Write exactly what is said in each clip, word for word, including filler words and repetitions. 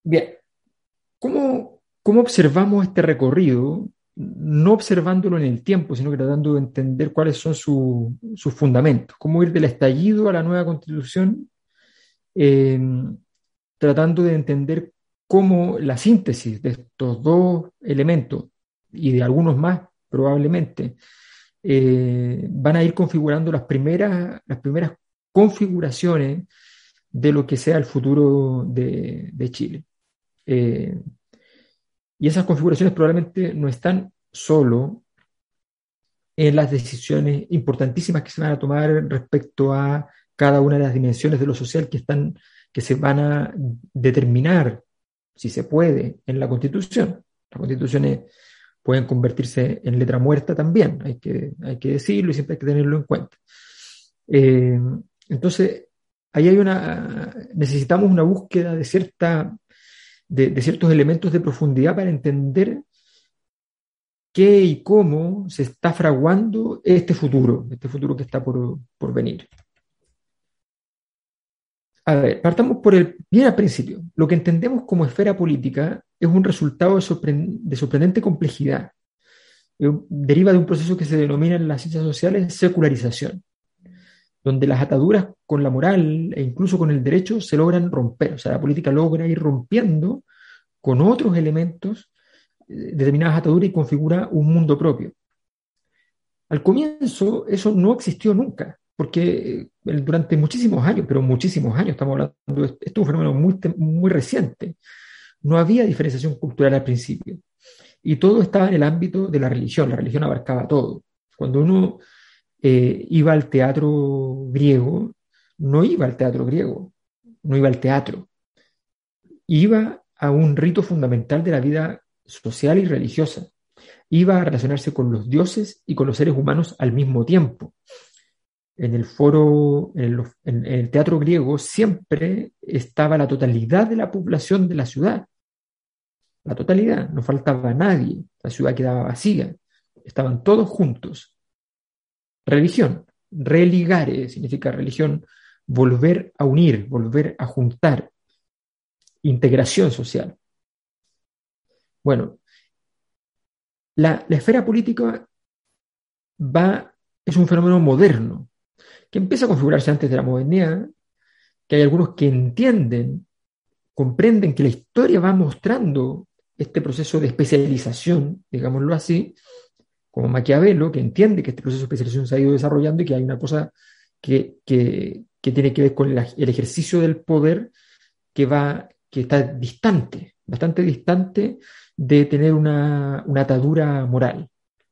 Bien, ¿cómo, cómo observamos este recorrido? No observándolo en el tiempo, sino que tratando de entender cuáles son su- sus fundamentos. Cómo ir del estallido a la nueva constitución, eh, tratando de entender cómo la síntesis de estos dos elementos y de algunos más probablemente eh, van a ir configurando las primeras, las primeras configuraciones de lo que sea el futuro de, de Chile. Eh, y esas configuraciones probablemente no están solo en las decisiones importantísimas que se van a tomar respecto a cada una de las dimensiones de lo social que, están, que se van a determinar, si se puede, en la Constitución. Las constituciones pueden convertirse en letra muerta también, hay que, hay que decirlo y siempre hay que tenerlo en cuenta. Eh, entonces, ahí hay una, necesitamos una búsqueda de, cierta, de, de ciertos elementos de profundidad para entender qué y cómo se está fraguando este futuro, este futuro que está por, por venir. A ver, partamos por el bien al principio. Lo que entendemos como esfera política es un resultado de, sorpre- de sorprendente complejidad. Eh, Deriva de un proceso que se denomina en las ciencias sociales secularización, donde las ataduras con la moral e incluso con el derecho se logran romper. O sea, la política logra ir rompiendo con otros elementos eh, determinadas ataduras y configura un mundo propio. Al comienzo eso no existió nunca, porque eh, durante muchísimos años, pero muchísimos años, estamos hablando, de esto es un fenómeno muy, muy reciente, no había diferenciación cultural al principio. Y todo estaba en el ámbito de la religión, la religión abarcaba todo. Cuando uno eh, iba al teatro griego, no iba al teatro griego, no iba al teatro, iba a un rito fundamental de la vida social y religiosa. Iba a relacionarse con los dioses y con los seres humanos al mismo tiempo. En el foro, en el, en el teatro griego, siempre estaba la totalidad de la población de la ciudad, la totalidad, no faltaba nadie, la ciudad quedaba vacía, estaban todos juntos. Religión, religare significa religión, volver a unir, volver a juntar, integración social. Bueno, la, la esfera política va, es un fenómeno moderno, que empieza a configurarse antes de la modernidad, que hay algunos que entienden, comprenden que la historia va mostrando este proceso de especialización, digámoslo así, como Maquiavelo, que entiende que este proceso de especialización se ha ido desarrollando y que hay una cosa que, que, que tiene que ver con el, el ejercicio del poder que, va, que está distante, bastante distante de tener una, una atadura moral.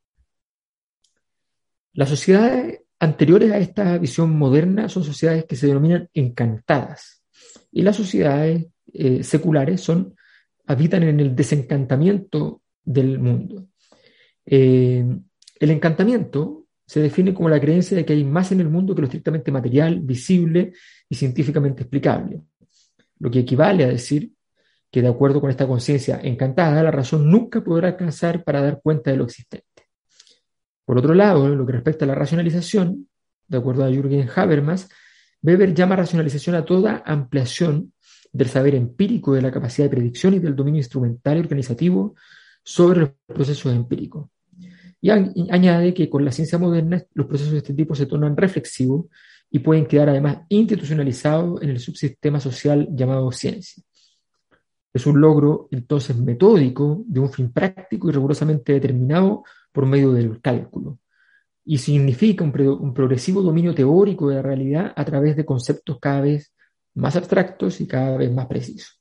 Las sociedades anteriores a esta visión moderna son sociedades que se denominan encantadas. Y las sociedades eh, seculares son, habitan en el desencantamiento del mundo. Eh, el encantamiento se define como la creencia de que hay más en el mundo que lo estrictamente material, visible y científicamente explicable, lo que equivale a decir que de acuerdo con esta conciencia encantada, la razón nunca podrá alcanzar para dar cuenta de lo existente. Por otro lado, en lo que respecta a la racionalización, de acuerdo a Jürgen Habermas, Weber llama racionalización a toda ampliación del saber empírico, de la capacidad de predicción y del dominio instrumental y organizativo sobre los procesos empíricos. Y añade que con la ciencia moderna los procesos de este tipo se tornan reflexivos y pueden quedar además institucionalizados en el subsistema social llamado ciencia. Es un logro entonces metódico de un fin práctico y rigurosamente determinado por medio del cálculo, y significa un, pro, un progresivo dominio teórico de la realidad a través de conceptos cada vez más abstractos y cada vez más precisos.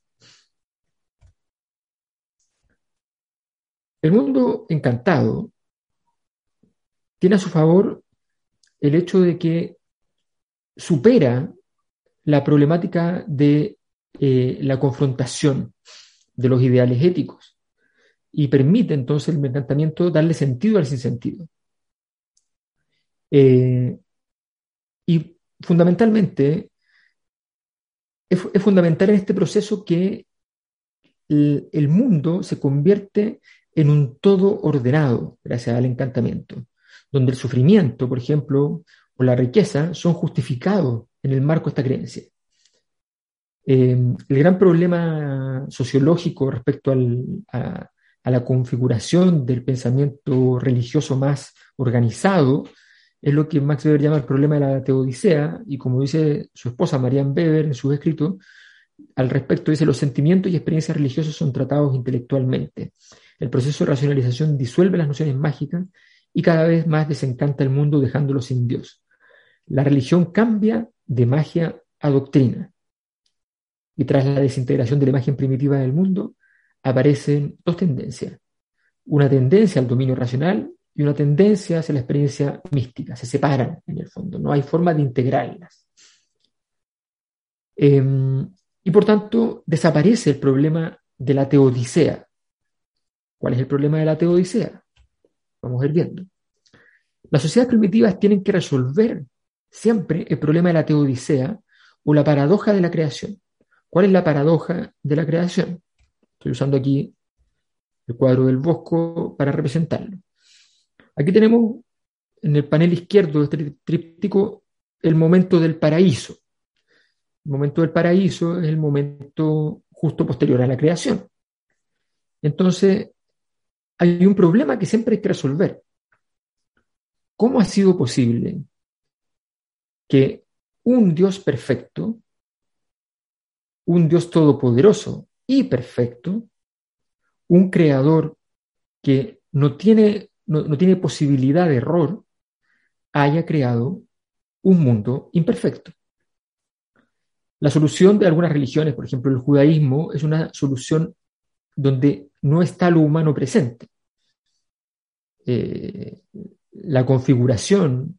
El mundo encantado tiene a su favor el hecho de que supera la problemática de eh, la confrontación de los ideales éticos y permite entonces el encantamiento darle sentido al sinsentido. Eh, y fundamentalmente, es, es, fundamental en este proceso que el, el mundo se convierte en un todo ordenado gracias al encantamiento, donde el sufrimiento, por ejemplo, o la riqueza son justificados en el marco de esta creencia. Eh, el gran problema sociológico respecto al, a, a la configuración del pensamiento religioso más organizado es lo que Max Weber llama el problema de la teodicea, y como dice su esposa Marianne Weber en sus escritos, al respecto dice: los sentimientos y experiencias religiosas son tratados intelectualmente. El proceso de racionalización disuelve las nociones mágicas y cada vez más desencanta el mundo dejándolo sin Dios. La religión cambia de magia a doctrina. Y tras la desintegración de la imagen primitiva del mundo, aparecen dos tendencias. Una tendencia al dominio racional y una tendencia hacia la experiencia mística. Se separan en el fondo, no hay forma de integrarlas. Eh, y por tanto, desaparece el problema de la teodicea. ¿Cuál es el problema de la teodicea? Vamos a ir viendo. Las sociedades primitivas tienen que resolver siempre el problema de la teodicea o la paradoja de la creación. ¿Cuál es la paradoja de la creación? Estoy usando aquí el cuadro del Bosco para representarlo. Aquí tenemos en el panel izquierdo de este tríptico el momento del paraíso. El momento del paraíso es el momento justo posterior a la creación. Entonces, hay un problema que siempre hay que resolver. ¿Cómo ha sido posible que un Dios perfecto, un Dios todopoderoso y perfecto, un creador que no tiene, no, no tiene posibilidad de error, haya creado un mundo imperfecto? La solución de algunas religiones, por ejemplo el judaísmo, es una solución donde no está lo humano presente. Eh, la configuración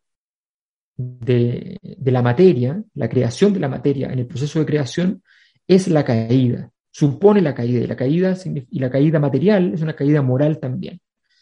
de, de la materia, la creación de la materia en el proceso de creación es la caída, supone la caída, y la caída, y la caída material es una caída moral también.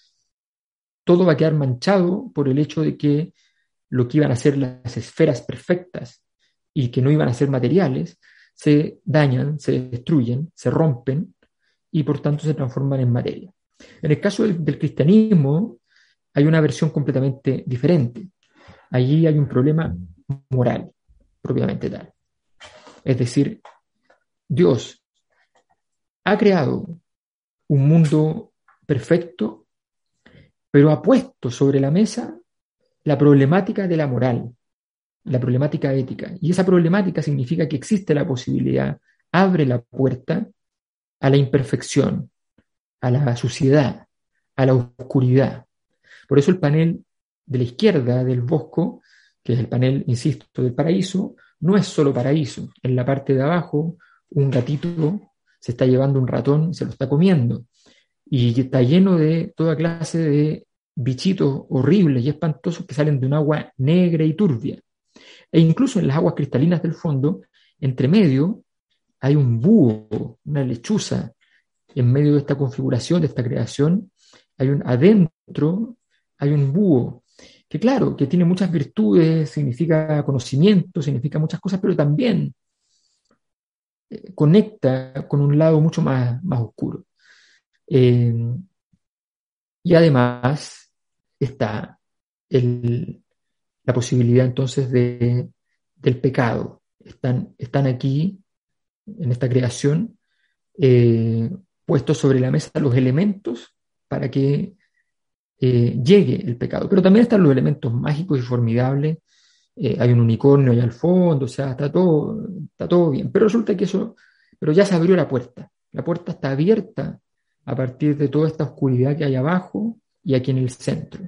Todo va a quedar manchado por el hecho de que lo que iban a ser las esferas perfectas y que no iban a ser materiales, se dañan, se destruyen, se rompen y por tanto se transforman en materia. En el caso del, del cristianismo hay una versión completamente diferente. Allí hay un problema moral, propiamente tal. Es decir, Dios ha creado un mundo perfecto, pero ha puesto sobre la mesa la problemática de la moral, la problemática ética. Y esa problemática significa que existe la posibilidad, abre la puerta a la imperfección, a la suciedad, a la oscuridad. Por eso el panel de la izquierda del Bosco, que es el panel, insisto, del paraíso, no es solo paraíso. En la parte de abajo, un gatito se está llevando un ratón y se lo está comiendo. Y está lleno de toda clase de bichitos horribles y espantosos que salen de un agua negra y turbia. E incluso en las aguas cristalinas del fondo, entre medio, hay un búho, una lechuza. En medio de esta configuración, de esta creación, hay un adentro, hay un búho, que claro, que tiene muchas virtudes, significa conocimiento, significa muchas cosas, pero también eh, conecta con un lado mucho más, más oscuro. Eh, y además está el, la posibilidad entonces de, del pecado. Están, están aquí, en esta creación, eh, puestos sobre la mesa los elementos para que eh, llegue el pecado. Pero también están los elementos mágicos y formidables. Eh, hay un unicornio allá al fondo, o sea, está todo, está todo bien. Pero resulta que eso, pero ya se abrió la puerta. La puerta está abierta a partir de toda esta oscuridad que hay abajo y aquí en el centro.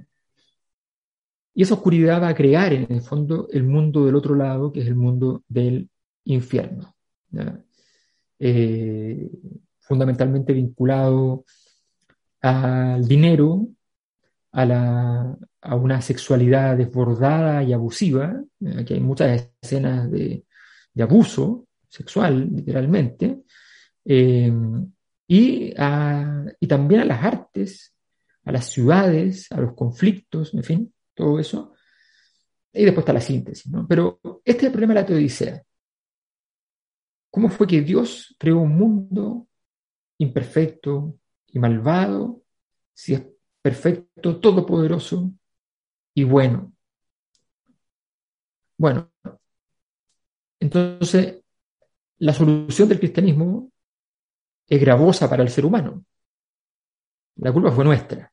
Y esa oscuridad va a crear en el fondo el mundo del otro lado, que es el mundo del infierno, ¿ya? Eh, fundamentalmente vinculado al dinero, a, la, a una sexualidad desbordada y abusiva. Aquí hay muchas escenas de, de abuso sexual, literalmente, eh, y, a, y también a las artes, a las ciudades, a los conflictos, en fin, todo eso. Y después está la síntesis, ¿no? Pero este es el problema de la teodicea. ¿Cómo fue que Dios creó un mundo imperfecto y malvado si es perfecto, todopoderoso y bueno? Bueno, entonces la solución del cristianismo es gravosa para el ser humano. La culpa fue nuestra.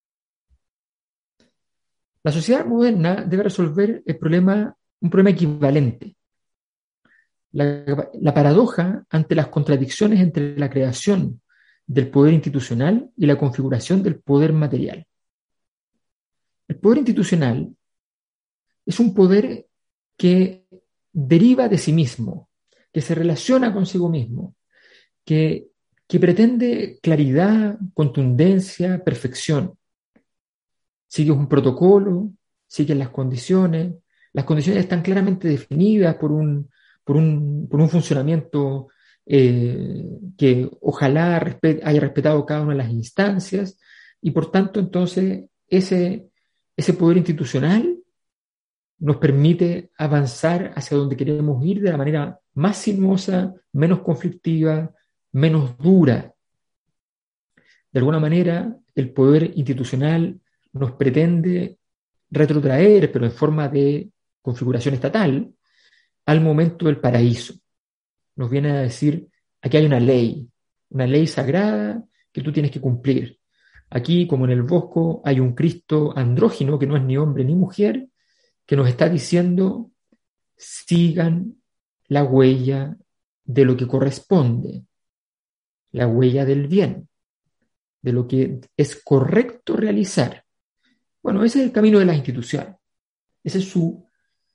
La sociedad moderna debe resolver el problema, un problema equivalente. La, la paradoja ante las contradicciones entre la creación del poder institucional y la configuración del poder material. El poder institucional es un poder que deriva de sí mismo, que se relaciona consigo mismo, que, que pretende claridad, contundencia, perfección. Sigue un protocolo, sigue las condiciones, las condiciones están claramente definidas por un, por un, por un funcionamiento eh, que ojalá respet, haya respetado cada una de las instancias, y por tanto entonces ese, ese poder institucional nos permite avanzar hacia donde queremos ir de la manera más sinuosa, menos conflictiva, menos dura. De alguna manera, el poder institucional nos pretende retrotraer, pero en forma de configuración estatal, al momento del paraíso. Nos viene a decir, aquí hay una ley, una ley sagrada que tú tienes que cumplir. Aquí, como en el Bosco, hay un Cristo andrógino que no es ni hombre ni mujer, que nos está diciendo, sigan la huella de lo que corresponde, la huella del bien, de lo que es correcto realizar. Bueno, ese es el camino de las instituciones. Ese es su,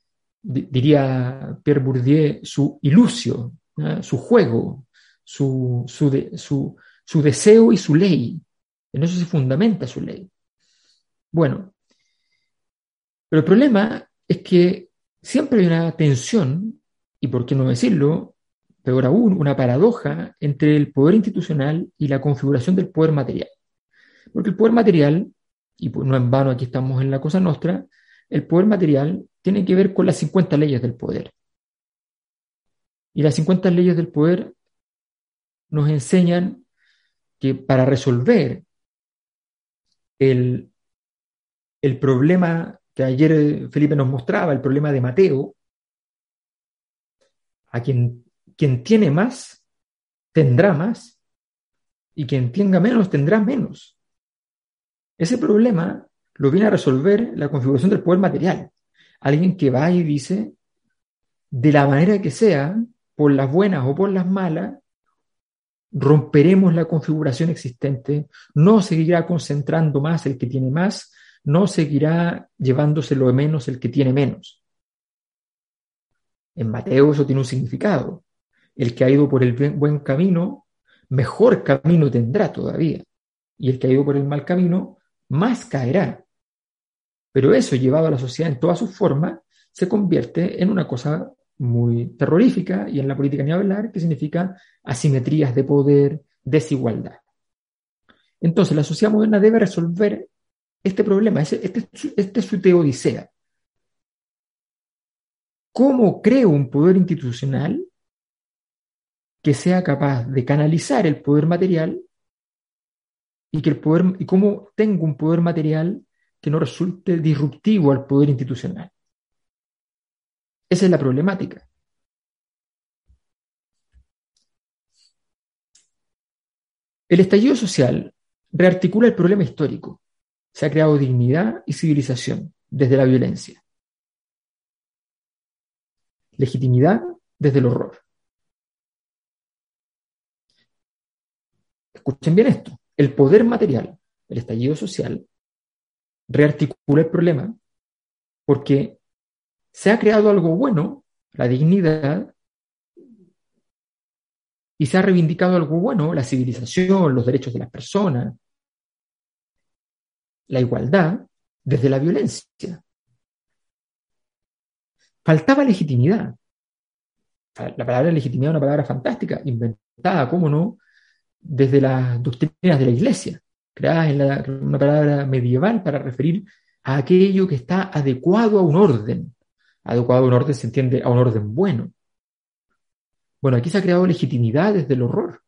diría Pierre Bourdieu, su ilusio, ¿no? Su juego, su, su, de, su, su deseo y su ley. En eso se fundamenta su ley. Bueno, pero el problema es que siempre hay una tensión, y por qué no decirlo, peor aún, una paradoja entre el poder institucional y la configuración del poder material. Porque el poder material, y no en vano aquí estamos en la Cosa Nostra, el poder material tiene que ver con las cincuenta leyes del poder. Y las cincuenta leyes del poder nos enseñan que para resolver el, el problema que ayer Felipe nos mostraba, el problema de Mateo, a quien, quien tiene más, tendrá más, y quien tenga menos, tendrá menos. Ese problema lo viene a resolver la configuración del poder material. Alguien que va y dice, de la manera que sea, por las buenas o por las malas, romperemos la configuración existente, no seguirá concentrando más el que tiene más, no seguirá llevándose lo de menos el que tiene menos. En Mateo eso tiene un significado. El que ha ido por el buen camino, mejor camino tendrá todavía. Y el que ha ido por el mal camino, más caerá. Pero eso, llevado a la sociedad en toda su forma, se convierte en una cosa muy terrorífica, y en la política ni hablar, que significa asimetrías de poder, desigualdad. Entonces, la sociedad moderna debe resolver este problema. Este, este, este es su teodicea. ¿Cómo creo un poder institucional que sea capaz de canalizar el poder material, y, que el poder, y cómo tengo un poder material que no resulte disruptivo al poder institucional? Esa es la problemática. El estallido social rearticula el problema histórico. Se ha creado dignidad y civilización desde la violencia. Legitimidad desde el horror. Escuchen bien esto. El poder material, el estallido social, rearticula el problema porque se ha creado algo bueno, la dignidad, y se ha reivindicado algo bueno, la civilización, los derechos de las personas, la igualdad, desde la violencia. Faltaba legitimidad. La palabra legitimidad es una palabra fantástica, inventada, cómo no, desde las doctrinas de la Iglesia, creadas en la, una palabra medieval para referir a aquello que está adecuado a un orden. Adecuado a un orden se entiende a un orden bueno. Bueno, aquí se ha creado legitimidad desde el horror.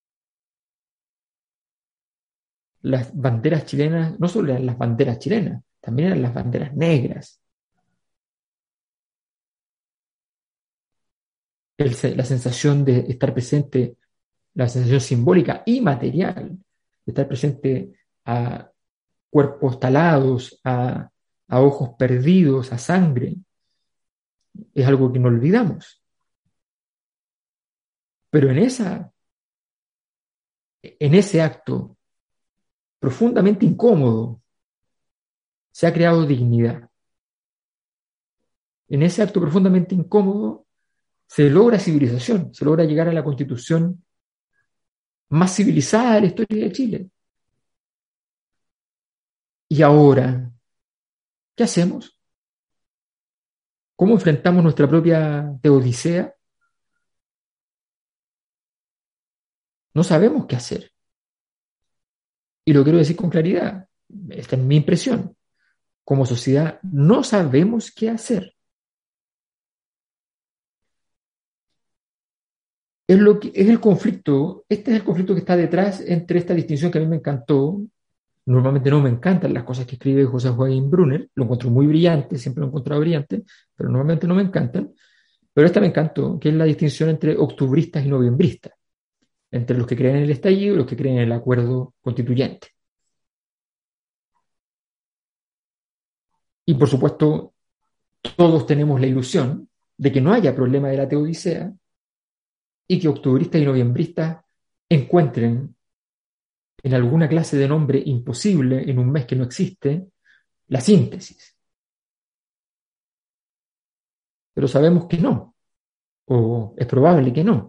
Las banderas chilenas, no solo eran las banderas chilenas, también eran las banderas negras. el se- la sensación de estar presente, la sensación simbólica y material, de estar presente a cuerpos talados, a, a ojos perdidos, a sangre, es algo que no olvidamos. Pero en, esa, en ese acto profundamente incómodo se ha creado dignidad. En ese acto profundamente incómodo se logra civilización, se logra llegar a la constitución más civilizada de la historia de Chile. Y ahora, ¿qué hacemos? ¿Cómo enfrentamos nuestra propia teodicea? No sabemos qué hacer. Y lo quiero decir con claridad, esta es mi impresión. Como sociedad no sabemos qué hacer. Es, lo que, es el conflicto, este es el conflicto que está detrás entre esta distinción que a mí me encantó. Normalmente no me encantan las cosas que escribe José Joaquín Brunner, lo encuentro muy brillante, siempre lo he encontrado brillante, pero normalmente no me encantan. Pero esta me encantó, que es la distinción entre octubristas y noviembristas, entre los que creen en el estallido y los que creen en el acuerdo constituyente. Y por supuesto, todos tenemos la ilusión de que no haya problema de la teodicea y que octubristas y noviembristas encuentren en alguna clase de nombre imposible en un mes que no existe la síntesis. Pero sabemos que no, o es probable que no.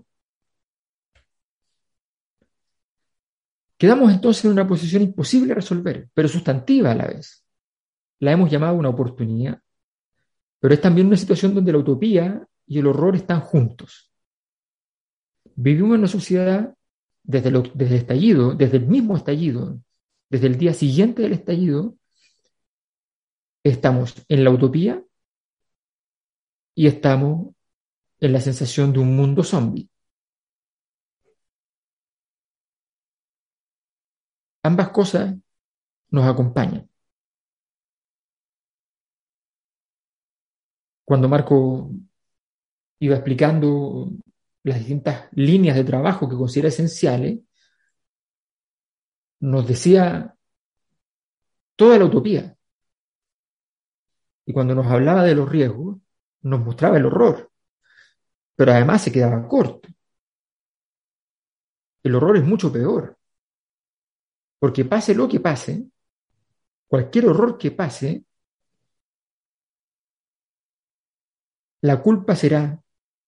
Quedamos entonces en una posición imposible de resolver, pero sustantiva a la vez. La hemos llamado una oportunidad, pero es también una situación donde la utopía y el horror están juntos. Vivimos en una sociedad desde, lo, desde el estallido, desde el mismo estallido, desde el día siguiente del estallido, estamos en la utopía y estamos en la sensación de un mundo zombie. Ambas cosas nos acompañan. Cuando Marco iba explicando las distintas líneas de trabajo que considera esenciales, nos decía toda la utopía. Y cuando nos hablaba de los riesgos, nos mostraba el horror. Pero además se quedaba corto. El horror es mucho peor. Porque pase lo que pase, cualquier horror que pase, la culpa será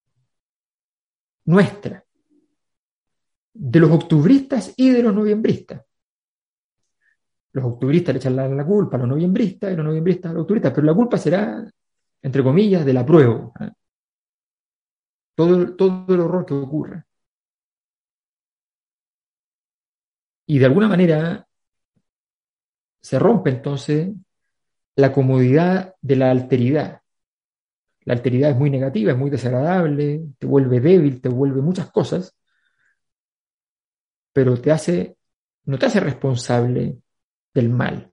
nuestra, de los octubristas y de los noviembristas. Los octubristas le echan la, la culpa a los noviembristas y los noviembristas a los octubristas, pero la culpa será, entre comillas, del apruebo. ¿eh? Todo, todo el horror que ocurra. Y de alguna manera se rompe entonces la comodidad de la alteridad. La alteridad es muy negativa, es muy desagradable, te vuelve débil, te vuelve muchas cosas, pero te hace, no te hace responsable del mal.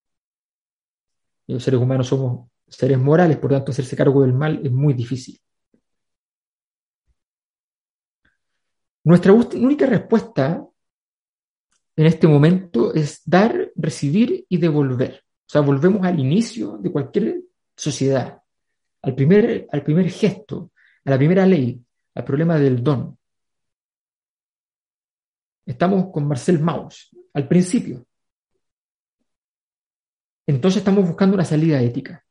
Y los seres humanos somos seres morales, por lo tanto hacerse cargo del mal es muy difícil. Nuestra única respuesta en este momento es dar, recibir y devolver. O sea, volvemos al inicio de cualquier sociedad, al primer, al primer gesto, a la primera ley, al problema del don. Estamos con Marcel Mauss, al principio. Entonces estamos buscando una salida ética.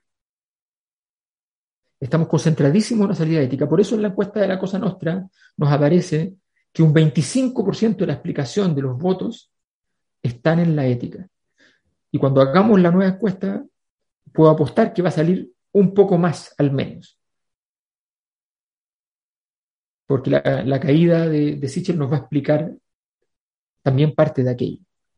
Estamos concentradísimos en una salida ética. Por eso en la encuesta de la Cosa Nostra nos aparece que un veinticinco por ciento de la explicación de los votos están en la ética. Y cuando hagamos la nueva encuesta, puedo apostar que va a salir un poco más al menos. Porque la, la caída de, de Sichel nos va a explicar también parte de aquello.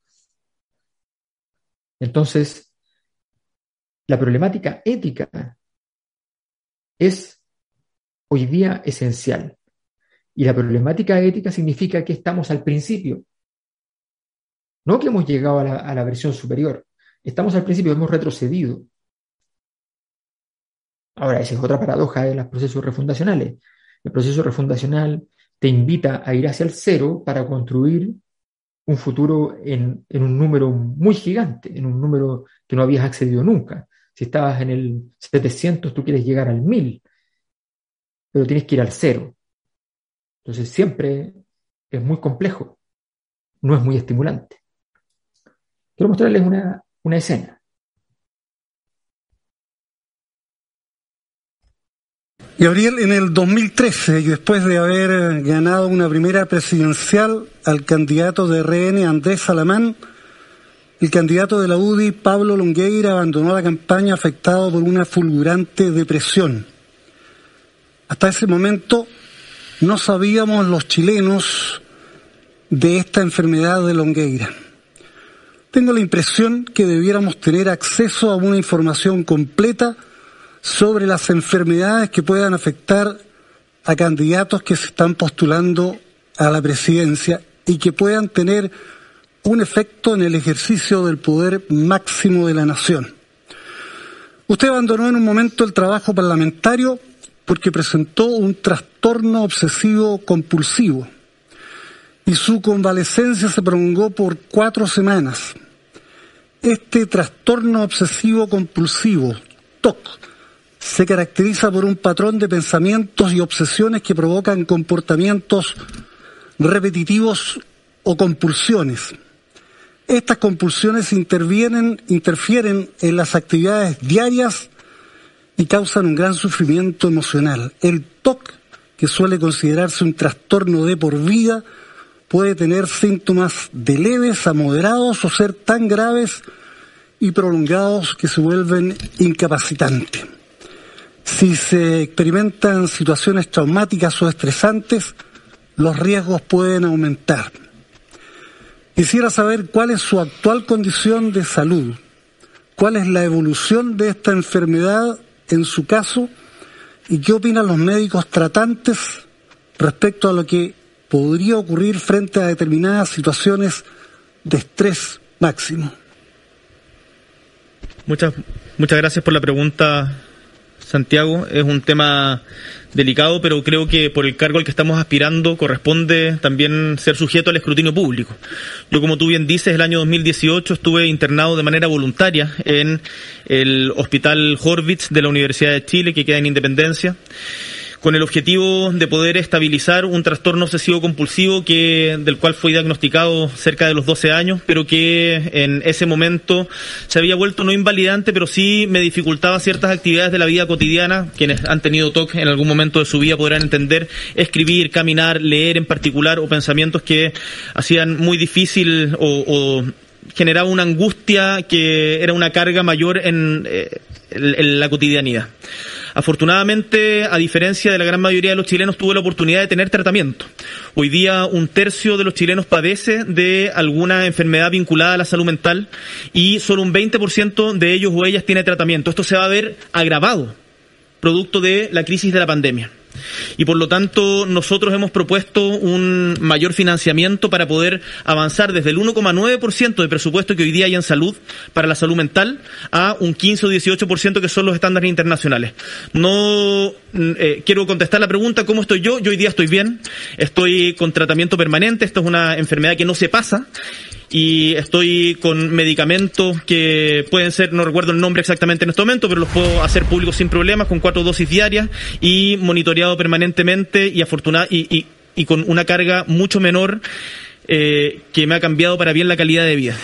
Entonces, la problemática ética es hoy día esencial. Y la problemática ética significa que estamos al principio. No que hemos llegado a la, a la versión superior. Estamos al principio, hemos retrocedido. Ahora, esa es otra paradoja de los procesos refundacionales. El proceso refundacional te invita a ir hacia el cero para construir un futuro en, en un número muy gigante, en un número que no habías accedido nunca. Si estabas en el setecientos, tú quieres llegar al mil, pero tienes que ir al cero. Entonces siempre es muy complejo, no es muy estimulante. Quiero mostrarles una, una escena. Gabriel, en el dos mil trece, y después de haber ganado una primera presidencial al candidato de R N, Andrés Salamán, el candidato de la U D I, Pablo Longueira, abandonó la campaña afectado por una fulgurante depresión. Hasta ese momento no sabíamos los chilenos de esta enfermedad de Longueira. Tengo la impresión que debiéramos tener acceso a una información completa sobre las enfermedades que puedan afectar a candidatos que se están postulando a la presidencia y que puedan tener un efecto en el ejercicio del poder máximo de la nación. Usted abandonó en un momento el trabajo parlamentario porque presentó un trastorno obsesivo compulsivo y su convalecencia se prolongó por cuatro semanas. Este trastorno obsesivo compulsivo, T O C, se caracteriza por un patrón de pensamientos y obsesiones que provocan comportamientos repetitivos o compulsiones. Estas compulsiones intervienen, interfieren en las actividades diarias y causan un gran sufrimiento emocional. El T O C, que suele considerarse un trastorno de por vida, puede tener síntomas de leves a moderados o ser tan graves y prolongados que se vuelven incapacitantes. Si se experimentan situaciones traumáticas o estresantes, los riesgos pueden aumentar. Quisiera saber cuál es su actual condición de salud, cuál es la evolución de esta enfermedad en su caso y qué opinan los médicos tratantes respecto a lo que podría ocurrir frente a determinadas situaciones de estrés máximo. Muchas, muchas gracias por la pregunta, Santiago. Es un tema delicado, pero creo que por el cargo al que estamos aspirando corresponde también ser sujeto al escrutinio público. Yo, como tú bien dices, el año dos mil dieciocho estuve internado de manera voluntaria en el Hospital Horvitz de la Universidad de Chile, que queda en Independencia, con el objetivo de poder estabilizar un trastorno obsesivo compulsivo que, del cual fui diagnosticado cerca de los doce años, pero que en ese momento se había vuelto no invalidante, pero sí me dificultaba ciertas actividades de la vida cotidiana. Quienes han tenido T O C en algún momento de su vida podrán entender: escribir, caminar, leer en particular, o pensamientos que hacían muy difícil o, o generaba una angustia que era una carga mayor en, eh, en, en la cotidianidad. Afortunadamente, a diferencia de la gran mayoría de los chilenos, tuve la oportunidad de tener tratamiento. Hoy día un tercio de los chilenos padece de alguna enfermedad vinculada a la salud mental y solo un veinte por ciento de ellos o ellas tiene tratamiento. Esto se va a ver agravado producto de la crisis de la pandemia. Y por lo tanto nosotros hemos propuesto un mayor financiamiento para poder avanzar desde el uno coma nueve por ciento de presupuesto que hoy día hay en salud para la salud mental a un quince o dieciocho por ciento que son los estándares internacionales. No eh, quiero contestar la pregunta ¿cómo estoy yo? Yo hoy día estoy bien, estoy con tratamiento permanente. Esto es una enfermedad que no se pasa y estoy con medicamentos que pueden ser, no recuerdo el nombre exactamente en este momento, pero los puedo hacer públicos sin problemas, con cuatro dosis diarias y monitoreado permanentemente y afortunado y, y, y con una carga mucho menor eh, que me ha cambiado para bien la calidad de vida.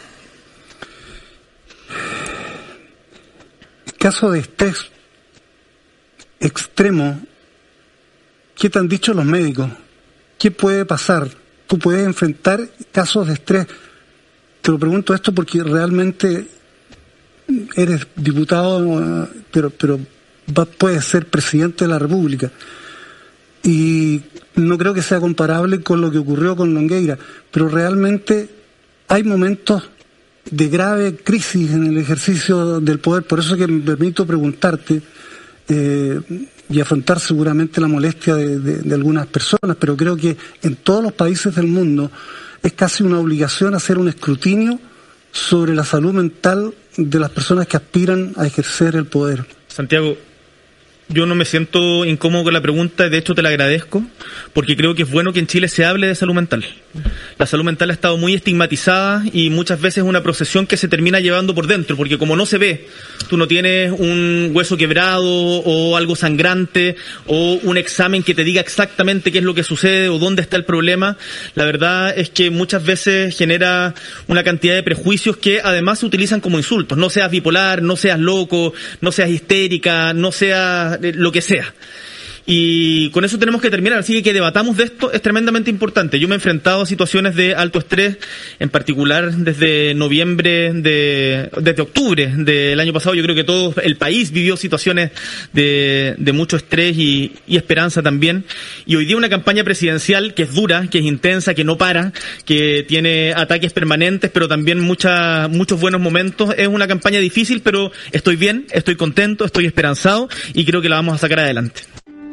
En caso de estrés extremo, ¿qué te han dicho los médicos? ¿Qué puede pasar? ¿Tú puedes enfrentar casos de estrés? Te lo pregunto esto porque realmente eres diputado, pero pero puedes ser presidente de la República. Y no creo que sea comparable con lo que ocurrió con Longueira, pero realmente hay momentos de grave crisis en el ejercicio del poder. Por eso es que me permito preguntarte eh, y afrontar seguramente la molestia de, de, de algunas personas, pero creo que en todos los países del mundo es casi una obligación hacer un escrutinio sobre la salud mental de las personas que aspiran a ejercer el poder. Santiago, Yo no me siento incómodo con la pregunta, de hecho te la agradezco, porque creo que es bueno que en Chile se hable de salud mental. La salud mental ha estado muy estigmatizada y muchas veces es una procesión que se termina llevando por dentro, porque como no se ve, tú no tienes un hueso quebrado o algo sangrante o un examen que te diga exactamente qué es lo que sucede o dónde está el problema, la verdad es que muchas veces genera una cantidad de prejuicios que además se utilizan como insultos. No seas bipolar, no seas loco, no seas histérica, no seas lo que sea. Y con eso tenemos que terminar, así que que debatamos de esto es tremendamente importante. Yo me he enfrentado a situaciones de alto estrés, en particular desde noviembre, de, desde octubre del año pasado. Yo creo que todo el país vivió situaciones de, de mucho estrés y, y esperanza también. Y hoy día una campaña presidencial que es dura, que es intensa, que no para, que tiene ataques permanentes, pero también mucha, muchos buenos momentos. Es una campaña difícil, pero estoy bien, estoy contento, estoy esperanzado y creo que la vamos a sacar adelante.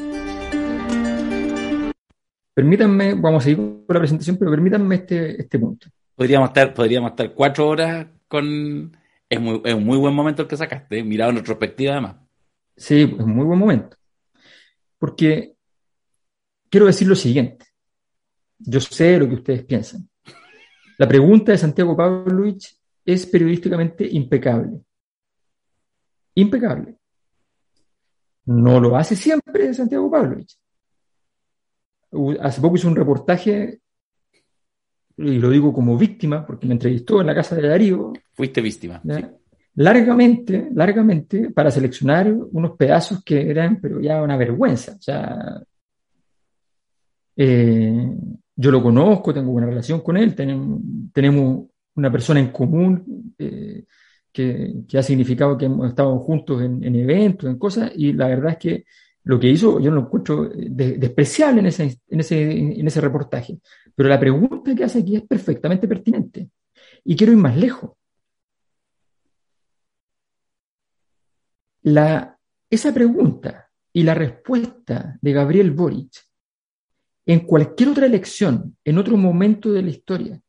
Permítanme, vamos a seguir con la presentación, pero permítanme este, este punto. Podríamos estar, podríamos estar cuatro horas con... Es, muy, es un muy buen momento el que sacaste, mirado en retrospectiva además. Sí, es un muy buen momento. Porque quiero decir lo siguiente. Yo sé lo que ustedes piensan. La pregunta de Santiago Pavlovich es periodísticamente impecable. Impecable. No lo hace siempre Santiago Pavlovich. Hace poco hizo un reportaje, y lo digo como víctima, porque me entrevistó en la casa de Darío. Fuiste víctima. Sí. Largamente, largamente, para seleccionar unos pedazos que eran, pero ya una vergüenza. O sea, eh, yo lo conozco, tengo buena relación con él, tenemos, tenemos una persona en común eh, que, que ha significado que hemos estado juntos en, en eventos, en cosas, y la verdad es que lo que hizo, yo lo encuentro de, despreciable en ese, en, ese, en ese reportaje. Pero la pregunta que hace aquí es perfectamente pertinente. Y quiero ir más lejos. La, esa pregunta y la respuesta de Gabriel Boric en cualquier otra elección, en otro momento de la historia,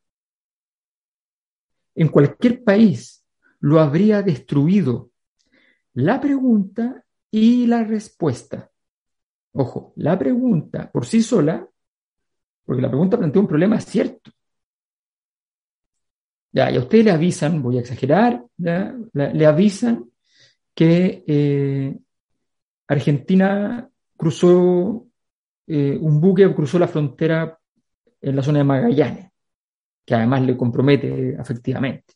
en cualquier país, lo habría destruido. La pregunta y la respuesta. Ojo, la pregunta por sí sola, porque la pregunta plantea un problema cierto. Ya, y a ustedes le avisan, voy a exagerar, ya, le, le avisan que eh, Argentina cruzó, eh, un buque cruzó la frontera en la zona de Magallanes, que además le compromete afectivamente.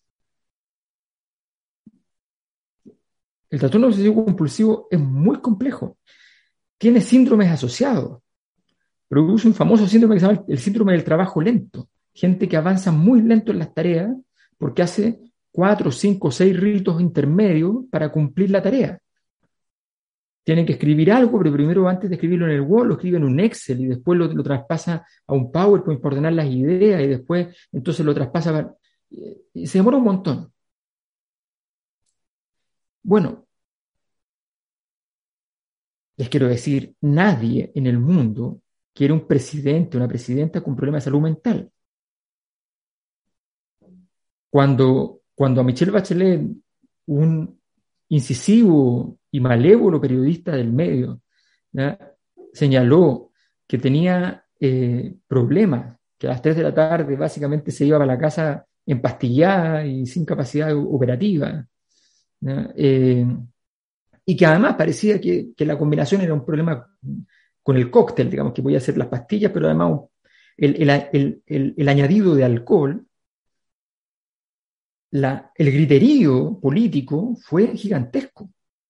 El trastorno obsesivo compulsivo es muy complejo. Tiene síndromes asociados. Produce un famoso síndrome que se llama el síndrome del trabajo lento. Gente que avanza muy lento en las tareas porque hace cuatro, cinco, seis ritos intermedios para cumplir la tarea. Tienen que escribir algo, pero primero antes de escribirlo en el Word lo escriben en un Excel y después lo, lo traspasa a un PowerPoint para ordenar las ideas y después entonces lo traspasa para... y se demora un montón. Bueno, les quiero decir, nadie en el mundo quiere un presidente, una presidenta con problemas de salud mental. Cuando, cuando a Michelle Bachelet, un incisivo y malévolo periodista del medio, ¿ya?, señaló que tenía eh, problemas, que a las tres de la tarde básicamente se iba para la casa empastillada y sin capacidad operativa, ¿ya?, eh, y que además parecía que, que la combinación era un problema con el cóctel, digamos, que podía ser las pastillas, pero además el, el, el, el, el añadido de alcohol. La, el griterío político fue gigantesco,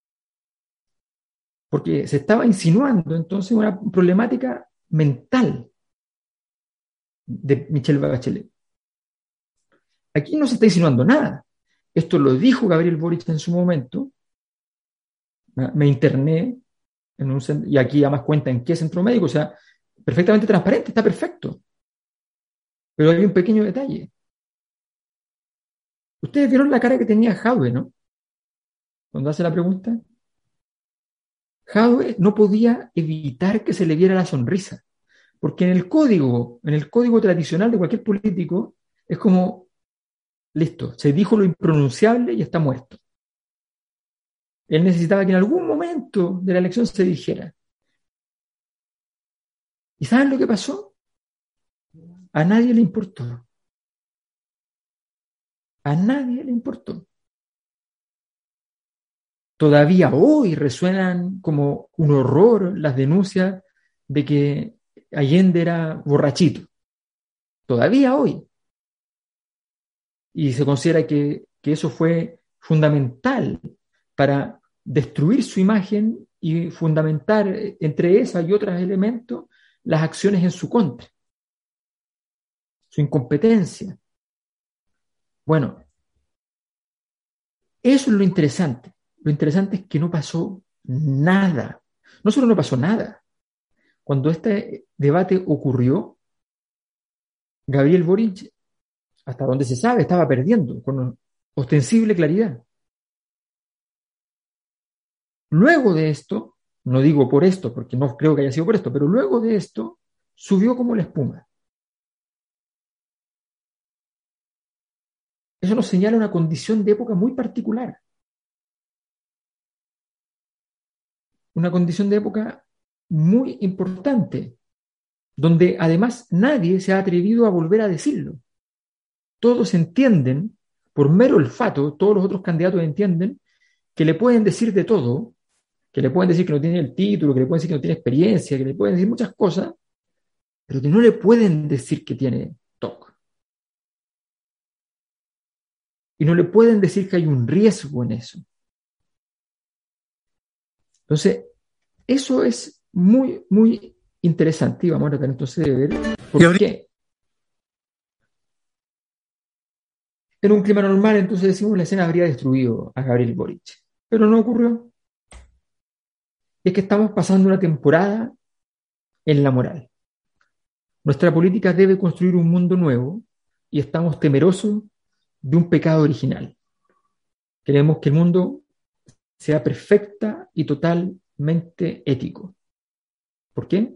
porque se estaba insinuando entonces una problemática mental de Michelle Bachelet. Aquí no se está insinuando nada. Esto lo dijo Gabriel Boric en su momento. Me interné en un centro, y aquí además cuenta en qué centro médico, o sea, perfectamente transparente, está perfecto. Pero hay un pequeño detalle. Ustedes vieron la cara que tenía Jadwe, ¿no? Cuando hace la pregunta. Jadwe no podía evitar que se le viera la sonrisa, porque en el código, en el código tradicional de cualquier político, es como, listo, se dijo lo impronunciable y está muerto. Él necesitaba que en algún momento de la elección se dijera. ¿Y saben lo que pasó? A nadie le importó. A nadie le importó. Todavía hoy resuenan como un horror las denuncias de que Allende era borrachito. Todavía hoy. Y se considera que, que eso fue fundamental para destruir su imagen y fundamentar entre esas y otros elementos las acciones en su contra, su incompetencia. Bueno, eso es lo interesante. Lo interesante es que no pasó nada. No solo no pasó nada. Cuando este debate ocurrió, Gabriel Boric, hasta donde se sabe, estaba perdiendo con ostensible claridad. Luego de esto, no digo por esto, porque no creo que haya sido por esto, pero luego de esto, subió como la espuma. Eso nos señala una condición de época muy particular. Una condición de época muy importante, donde además nadie se ha atrevido a volver a decirlo. Todos entienden, por mero olfato, todos los otros candidatos entienden que le pueden decir de todo, que le pueden decir que no tiene el título, que le pueden decir que no tiene experiencia, que le pueden decir muchas cosas, pero que no le pueden decir que tiene T O C. Y no le pueden decir que hay un riesgo en eso. Entonces, eso es muy, muy interesante y vamos a tratar entonces de ver por qué. En un clima normal, entonces decimos, la escena habría destruido a Gabriel Boric. Pero no ocurrió. Es que estamos pasando una temporada en la moral. Nuestra política debe construir un mundo nuevo y estamos temerosos de un pecado original. Queremos que el mundo sea perfecta y totalmente ético. ¿Por qué?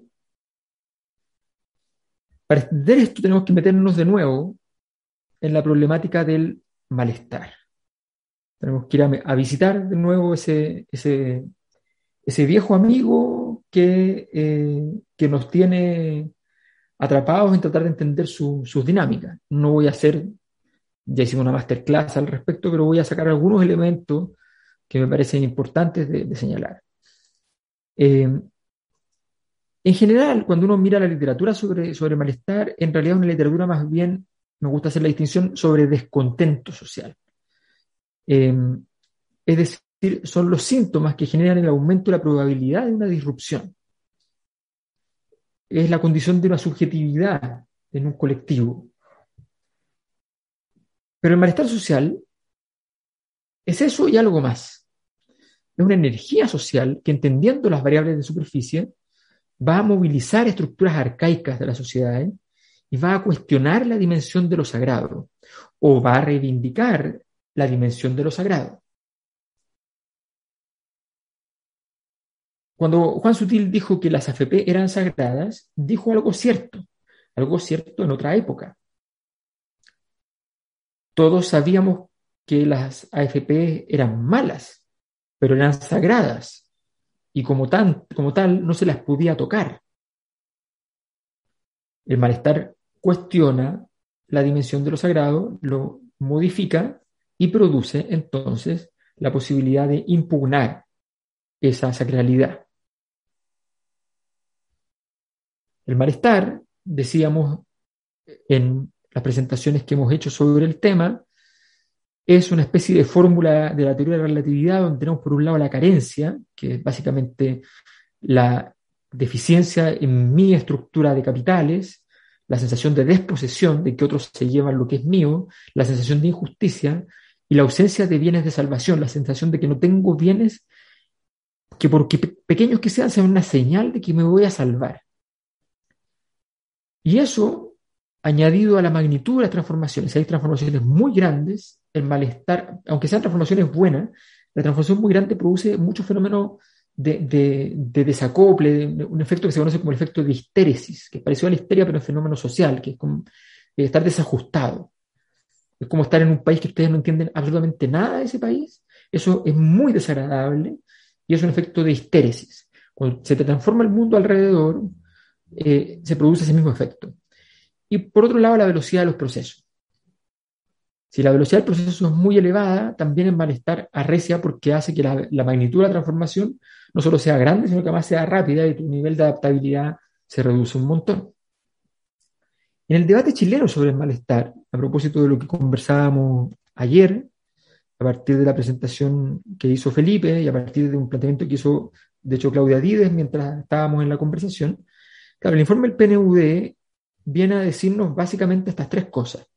Para entender esto tenemos que meternos de nuevo en la problemática del malestar. Tenemos que ir a, a visitar de nuevo ese, ese, ese viejo amigo que, eh, que nos tiene atrapados en tratar de entender su, sus dinámicas. No voy a hacer, ya hicimos una masterclass al respecto, pero voy a sacar algunos elementos que me parecen importantes de, de señalar. Eh, en general, cuando uno mira la literatura sobre, sobre malestar, en realidad es una literatura más bien, me gusta hacer la distinción sobre descontento social. Eh, es decir, son los síntomas que generan el aumento de la probabilidad de una disrupción. Es la condición de una subjetividad en un colectivo. Pero el malestar social es eso y algo más. Es una energía social que, entendiendo las variables de superficie, va a movilizar estructuras arcaicas de la sociedad, ¿eh? Y va a cuestionar la dimensión de lo sagrado, o va a reivindicar la dimensión de lo sagrado. Cuando Juan Sutil dijo que las A F P eran sagradas, dijo algo cierto, algo cierto en otra época. Todos sabíamos que las A F P eran malas, pero eran sagradas, y como, tan, como tal no se las podía tocar. El malestar cuestiona la dimensión de lo sagrado, lo modifica y produce entonces la posibilidad de impugnar esa sacralidad. El malestar, decíamos en las presentaciones que hemos hecho sobre el tema, es una especie de fórmula de la teoría de la relatividad donde tenemos por un lado la carencia, que es básicamente la deficiencia en mi estructura de capitales, la sensación de desposesión, de que otros se llevan lo que es mío, la sensación de injusticia y la ausencia de bienes de salvación, la sensación de que no tengo bienes que por que pequeños que sean, sean una señal de que me voy a salvar. Y eso, añadido a la magnitud de las transformaciones, hay transformaciones muy grandes, el malestar, aunque sean transformaciones buenas, la transformación muy grande produce muchos fenómenos de, de, de desacople, de un efecto que se conoce como el efecto de histéresis, que es parecido a la histeria, pero es fenómeno social, que es como estar desajustado. Es como estar en un país que ustedes no entienden absolutamente nada de ese país, Eso es muy desagradable y es un efecto de histéresis. Cuando se te transforma el mundo alrededor, eh, se produce ese mismo efecto. Y por otro lado, la velocidad de los procesos. Si la velocidad del proceso es muy elevada, también el malestar arrecia porque hace que la, la magnitud de la transformación no solo sea grande, sino que además sea rápida y tu nivel de adaptabilidad se reduce un montón. En el debate chileno sobre el malestar, a propósito de lo que conversábamos ayer, a partir de la presentación que hizo Felipe y a partir de un planteamiento que hizo, de hecho, Claudia Dides mientras estábamos en la conversación, claro, el informe del P N U D viene a decirnos básicamente estas tres cosas.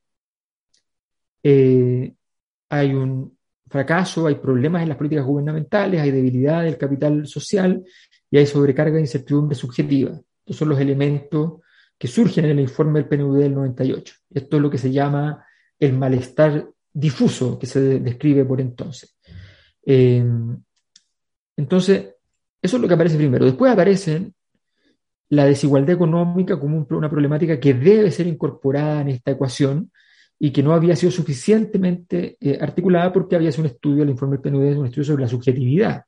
Eh, hay un fracaso, hay problemas en las políticas gubernamentales, hay debilidad del capital social y hay sobrecarga de incertidumbre subjetiva. Estos son los elementos que surgen en el informe del P N U D del noventa y ocho. Esto es lo que se llama el malestar difuso que se describe por entonces. Eh, entonces, eso es lo que aparece primero. Después aparece la desigualdad económica como un, una problemática que debe ser incorporada en esta ecuación y que no había sido suficientemente eh, articulada porque había sido un estudio, el informe del P N U D es un estudio sobre la subjetividad.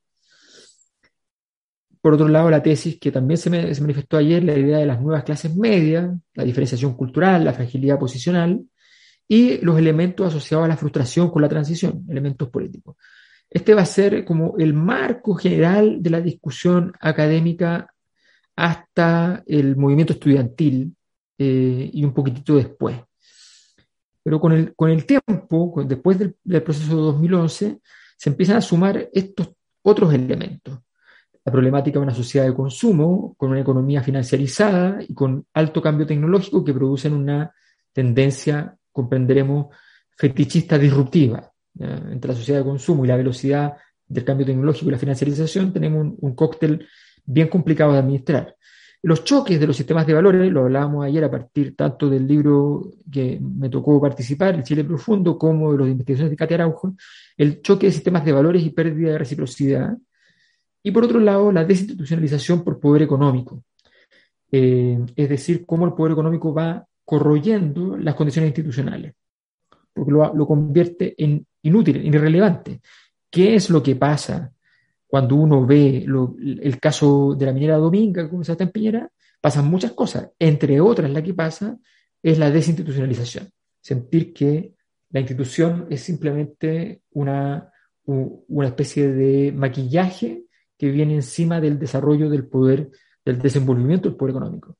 Por otro lado, la tesis que también se, me, se manifestó ayer, la idea de las nuevas clases medias, la diferenciación cultural, la fragilidad posicional y los elementos asociados a la frustración con la transición, elementos políticos. Este va a ser como el marco general de la discusión académica hasta el movimiento estudiantil eh, y un poquitito después. Pero con el, con el tiempo, con, después del, del proceso de dos mil once, se empiezan a sumar estos otros elementos. La problemática de una sociedad de consumo, con una economía financiarizada y con alto cambio tecnológico que producen una tendencia, comprenderemos, fetichista disruptiva. ¿Ya? Entre la sociedad de consumo y la velocidad del cambio tecnológico y la financiarización tenemos un, un cóctel bien complicado de administrar. Los choques de los sistemas de valores, lo hablábamos ayer a partir tanto del libro que me tocó participar, El Chile Profundo, como de las investigaciones de Katia Araujo, el choque de sistemas de valores y pérdida de reciprocidad. Y por otro lado, la desinstitucionalización por poder económico. Eh, es decir, cómo el poder económico va corroyendo las condiciones institucionales, porque lo, lo convierte en inútil, en irrelevante. ¿Qué es lo que pasa cuando uno ve lo, el caso de la minera Dominga, como se está en Piñera? Pasan muchas cosas, entre otras la que pasa es la desinstitucionalización. Sentir que la institución es simplemente una, una especie de maquillaje que viene encima del desarrollo del poder, del desenvolvimiento del poder económico.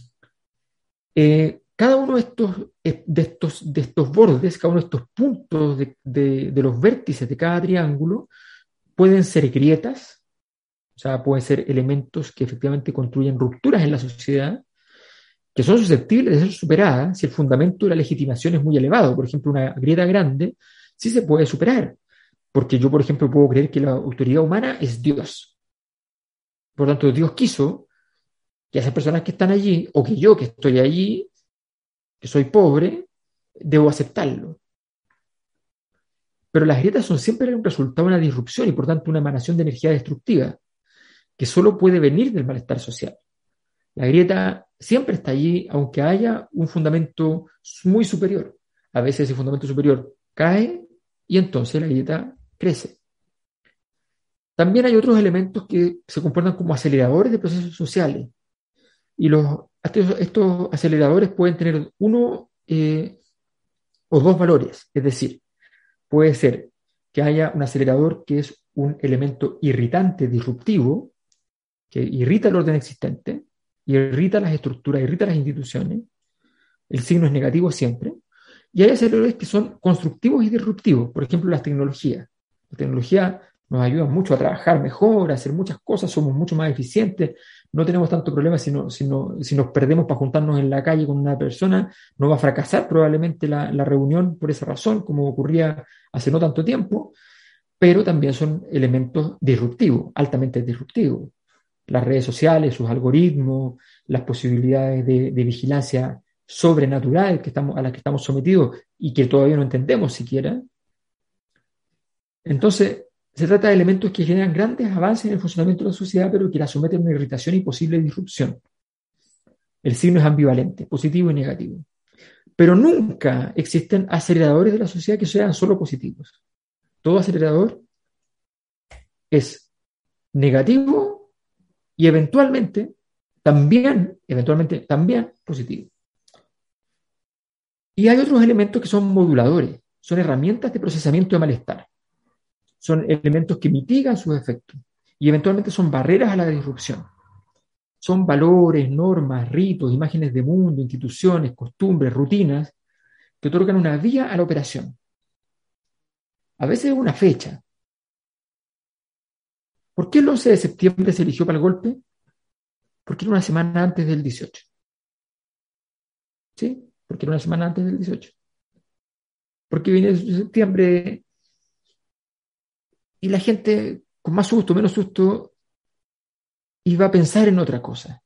Eh, cada uno de estos, de, estos, de estos bordes, cada uno de estos puntos de, de, de los vértices de cada triángulo pueden ser grietas, o sea, pueden ser elementos que efectivamente construyen rupturas en la sociedad, que son susceptibles de ser superadas si el fundamento de la legitimación es muy elevado. Por ejemplo, una grieta grande sí se puede superar, porque yo, por ejemplo, puedo creer que la autoridad humana es Dios. Por lo tanto, Dios quiso que esas personas que están allí, o que yo que estoy allí, que soy pobre, debo aceptarlo. Pero las grietas son siempre un resultado de una disrupción y por tanto una emanación de energía destructiva que solo puede venir del malestar social. La grieta siempre está allí, aunque haya un fundamento muy superior. A veces ese fundamento superior cae y entonces la grieta crece. También hay otros elementos que se comportan como aceleradores de procesos sociales. Y los, estos, estos aceleradores pueden tener uno eh, o dos valores. Es decir, puede ser que haya un acelerador que es un elemento irritante, disruptivo, que irrita el orden existente, irrita las estructuras, irrita las instituciones. El signo es negativo siempre. Y hay aceleradores que son constructivos y disruptivos. Por ejemplo, las tecnologías. La tecnología nos ayuda mucho a trabajar mejor, a hacer muchas cosas, somos mucho más eficientes, no tenemos tanto problema si, no, si, no, si nos perdemos para juntarnos en la calle con una persona, no va a fracasar probablemente la, la reunión por esa razón, como ocurría hace no tanto tiempo, pero también son elementos disruptivos, altamente disruptivos. Las redes sociales, sus algoritmos, las posibilidades de, de vigilancia sobrenatural que estamos, a las que estamos sometidos y que todavía no entendemos siquiera. Entonces, se trata de elementos que generan grandes avances en el funcionamiento de la sociedad, pero que la someten a una irritación y posible disrupción. El signo es ambivalente, positivo y negativo. Pero nunca existen aceleradores de la sociedad que sean solo positivos. Todo acelerador es negativo y eventualmente también, eventualmente también positivo. Y hay otros elementos que son moduladores, son herramientas de procesamiento de malestar, son elementos que mitigan sus efectos y eventualmente son barreras a la disrupción. Son valores, normas, ritos, imágenes de mundo, instituciones, costumbres, rutinas que otorgan una vía a la operación. A veces una fecha. ¿Por qué el once de septiembre se eligió para el golpe? Porque era una semana antes del dieciocho. ¿Sí? Porque era una semana antes del dieciocho. Porque viene el septiembre y la gente, con más susto, menos susto, iba a pensar en otra cosa.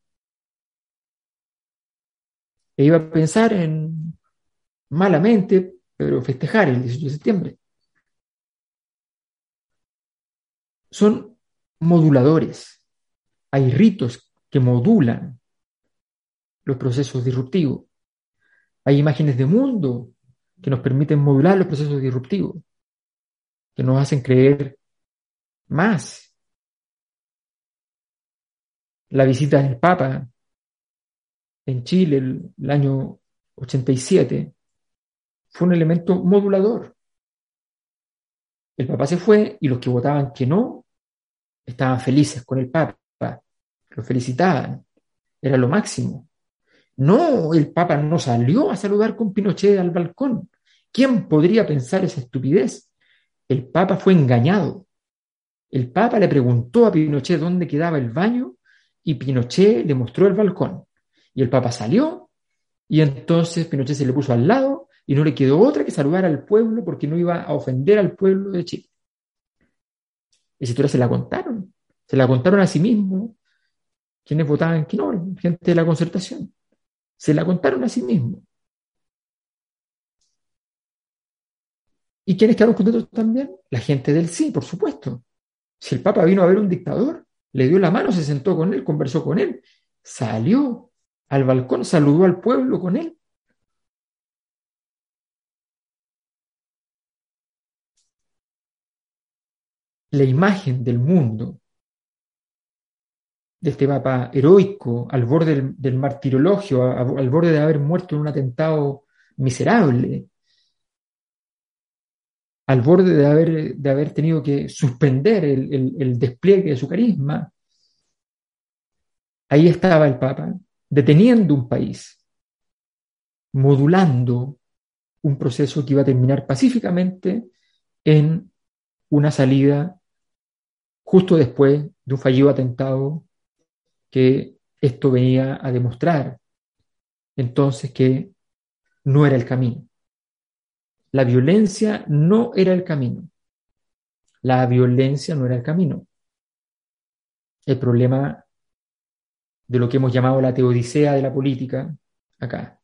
E iba a pensar en, malamente, pero festejar el dieciocho de septiembre. Son moduladores. Hay ritos que modulan los procesos disruptivos. Hay imágenes de mundo que nos permiten modular los procesos disruptivos, que nos hacen creer más. La visita del Papa en Chile el, el año ochenta y siete fue un elemento modulador. El Papa se fue y los que votaban que no estaban felices con el Papa, lo felicitaban, era lo máximo. No, el Papa no salió a saludar con Pinochet al balcón. ¿Quién podría pensar esa estupidez? El Papa fue engañado. El Papa le preguntó a Pinochet dónde quedaba el baño y Pinochet le mostró el balcón. Y el Papa salió y entonces Pinochet se le puso al lado y no le quedó otra que saludar al pueblo porque no iba a ofender al pueblo de Chile. Esa historia se la contaron. Se la contaron a sí mismos quienes votaban que no, gente de la Concertación. Se la contaron a sí mismos. ¿Y quiénes quedaron contentos también? La gente del sí, por supuesto. Si el Papa vino a ver un dictador, le dio la mano, se sentó con él, conversó con él, salió al balcón, saludó al pueblo con él. La imagen del mundo de este Papa heroico, al borde del, del martirologio, a, a, al borde de haber muerto en un atentado miserable, al borde de haber, de haber tenido que suspender el, el, el despliegue de su carisma. Ahí estaba el Papa, deteniendo un país, modulando un proceso que iba a terminar pacíficamente en una salida justo después de un fallido atentado, que esto venía a demostrar entonces que no era el camino. La violencia no era el camino. La violencia no era el camino. El problema de lo que hemos llamado la teodicea de la política acá.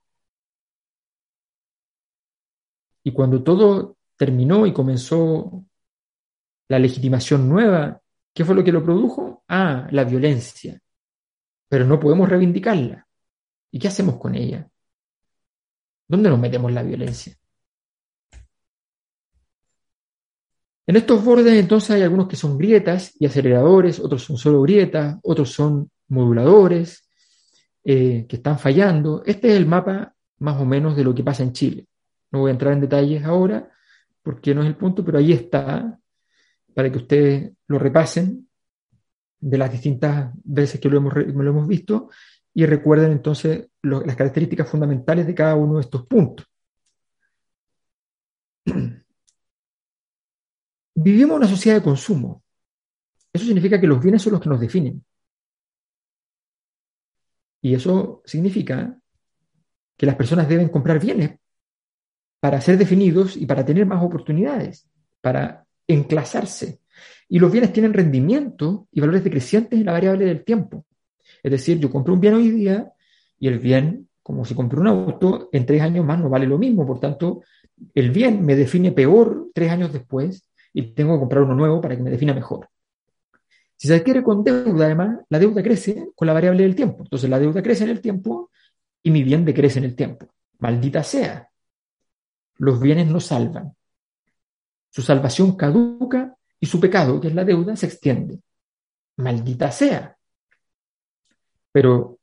Y cuando todo terminó y comenzó la legitimación nueva, ¿qué fue lo que lo produjo? Ah, la violencia. Pero no podemos reivindicarla. ¿Y qué hacemos con ella? ¿Dónde nos metemos la violencia? En estos bordes entonces hay algunos que son grietas y aceleradores, otros son solo grietas, otros son moduladores eh, que están fallando. Este es el mapa más o menos de lo que pasa en Chile. No voy a entrar en detalles ahora porque no es el punto, pero ahí está para que ustedes lo repasen de las distintas veces que lo hemos, lo hemos visto y recuerden entonces lo, las características fundamentales de cada uno de estos puntos. Vivimos en una sociedad de consumo. Eso significa que los bienes son los que nos definen. Y eso significa que las personas deben comprar bienes para ser definidos y para tener más oportunidades, para enclasarse. Y los bienes tienen rendimiento y valores decrecientes en la variable del tiempo. Es decir, yo compro un bien hoy día y el bien, como si compré un auto, en tres años más no vale lo mismo. Por tanto, el bien me define peor tres años después y tengo que comprar uno nuevo para que me defina mejor. Si se adquiere con deuda, además, la deuda crece con la variable del tiempo. Entonces, la deuda crece en el tiempo y mi bien decrece en el tiempo. Maldita sea. Los bienes no salvan. Su salvación caduca y su pecado, que es la deuda, se extiende. Maldita sea. Pero,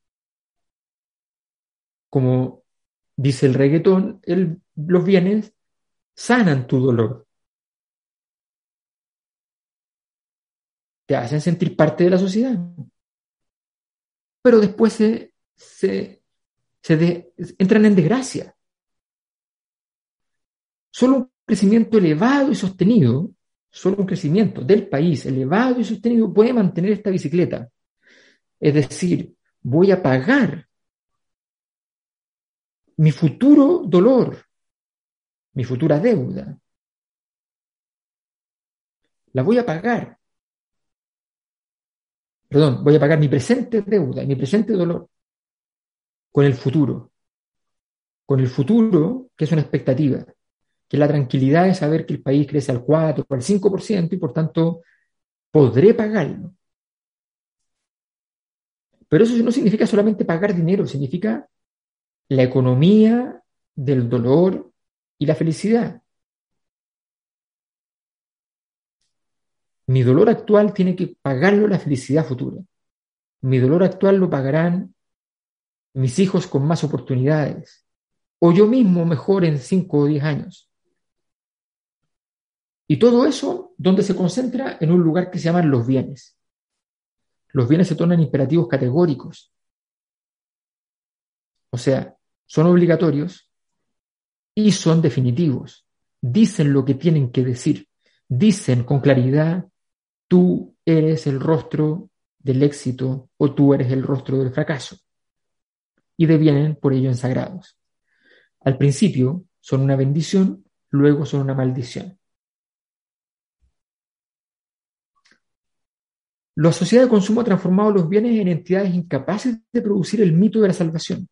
como dice el reggaetón, el, los bienes sanan tu dolor. Te hacen sentir parte de la sociedad. Pero después se, se, se de, entran en desgracia. Solo un crecimiento elevado y sostenido, solo un crecimiento del país elevado y sostenido puede mantener esta bicicleta. Es decir, voy a pagar mi futuro dolor, mi futura deuda. La voy a pagar. Perdón, voy a pagar mi presente deuda y mi presente dolor con el futuro. Con el futuro, que es una expectativa, que es la tranquilidad de saber que el país crece al cuatro o al cinco por ciento y por tanto podré pagarlo. Pero eso no significa solamente pagar dinero, significa la economía del dolor y la felicidad. Mi dolor actual tiene que pagarlo la felicidad futura. Mi dolor actual lo pagarán mis hijos con más oportunidades, o yo mismo mejor en cinco o diez años. Y todo eso, ¿dónde se concentra? En un lugar que se llaman los bienes. Los bienes se tornan imperativos categóricos. O sea, son obligatorios y son definitivos. Dicen lo que tienen que decir. Dicen con claridad, tú eres el rostro del éxito o tú eres el rostro del fracaso. Y devienen por ello en sagrados. Al principio son una bendición, luego son una maldición. La sociedad de consumo ha transformado los bienes en entidades incapaces de producir el mito de la salvación.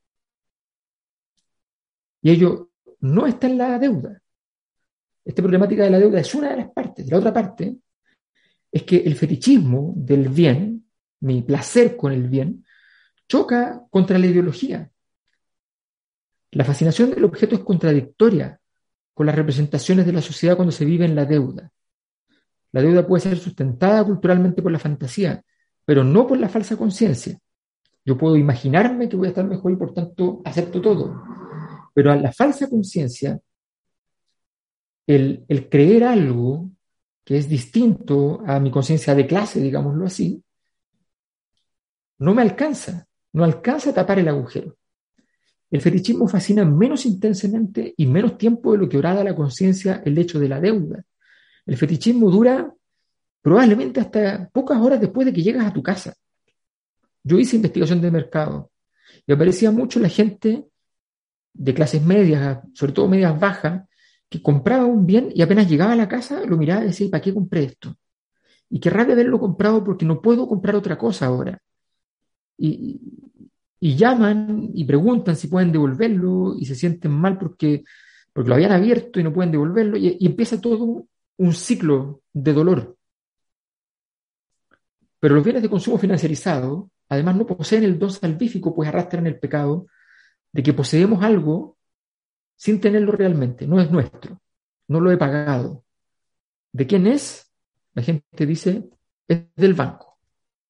Y ello no está en la deuda. Esta problemática de la deuda es una de las partes. La otra parte es que el fetichismo del bien, mi placer con el bien, choca contra la ideología. La fascinación del objeto es contradictoria con las representaciones de la sociedad cuando se vive en la deuda. La deuda puede ser sustentada culturalmente por la fantasía, pero no por la falsa conciencia. Yo puedo imaginarme que voy a estar mejor y por tanto acepto todo. Pero a la falsa conciencia, el, el creer algo que es distinto a mi conciencia de clase, digámoslo así, no me alcanza, no alcanza a tapar el agujero. El fetichismo fascina menos intensamente y menos tiempo de lo que orada la conciencia el hecho de la deuda. El fetichismo dura probablemente hasta pocas horas después de que llegas a tu casa. Yo hice investigación de mercado y aparecía mucho la gente de clases medias, sobre todo medias bajas, que compraba un bien y apenas llegaba a la casa lo miraba y decía, ¿para qué compré esto? Y qué rabia haberlo comprado porque no puedo comprar otra cosa ahora. Y, y llaman y preguntan si pueden devolverlo y se sienten mal porque, porque lo habían abierto y no pueden devolverlo y, y empieza todo un ciclo de dolor. Pero los bienes de consumo financiarizados además no poseen el don salvífico, pues arrastran el pecado de que poseemos algo sin tenerlo realmente, no es nuestro, no lo he pagado. ¿De quién es? La gente dice, es del banco.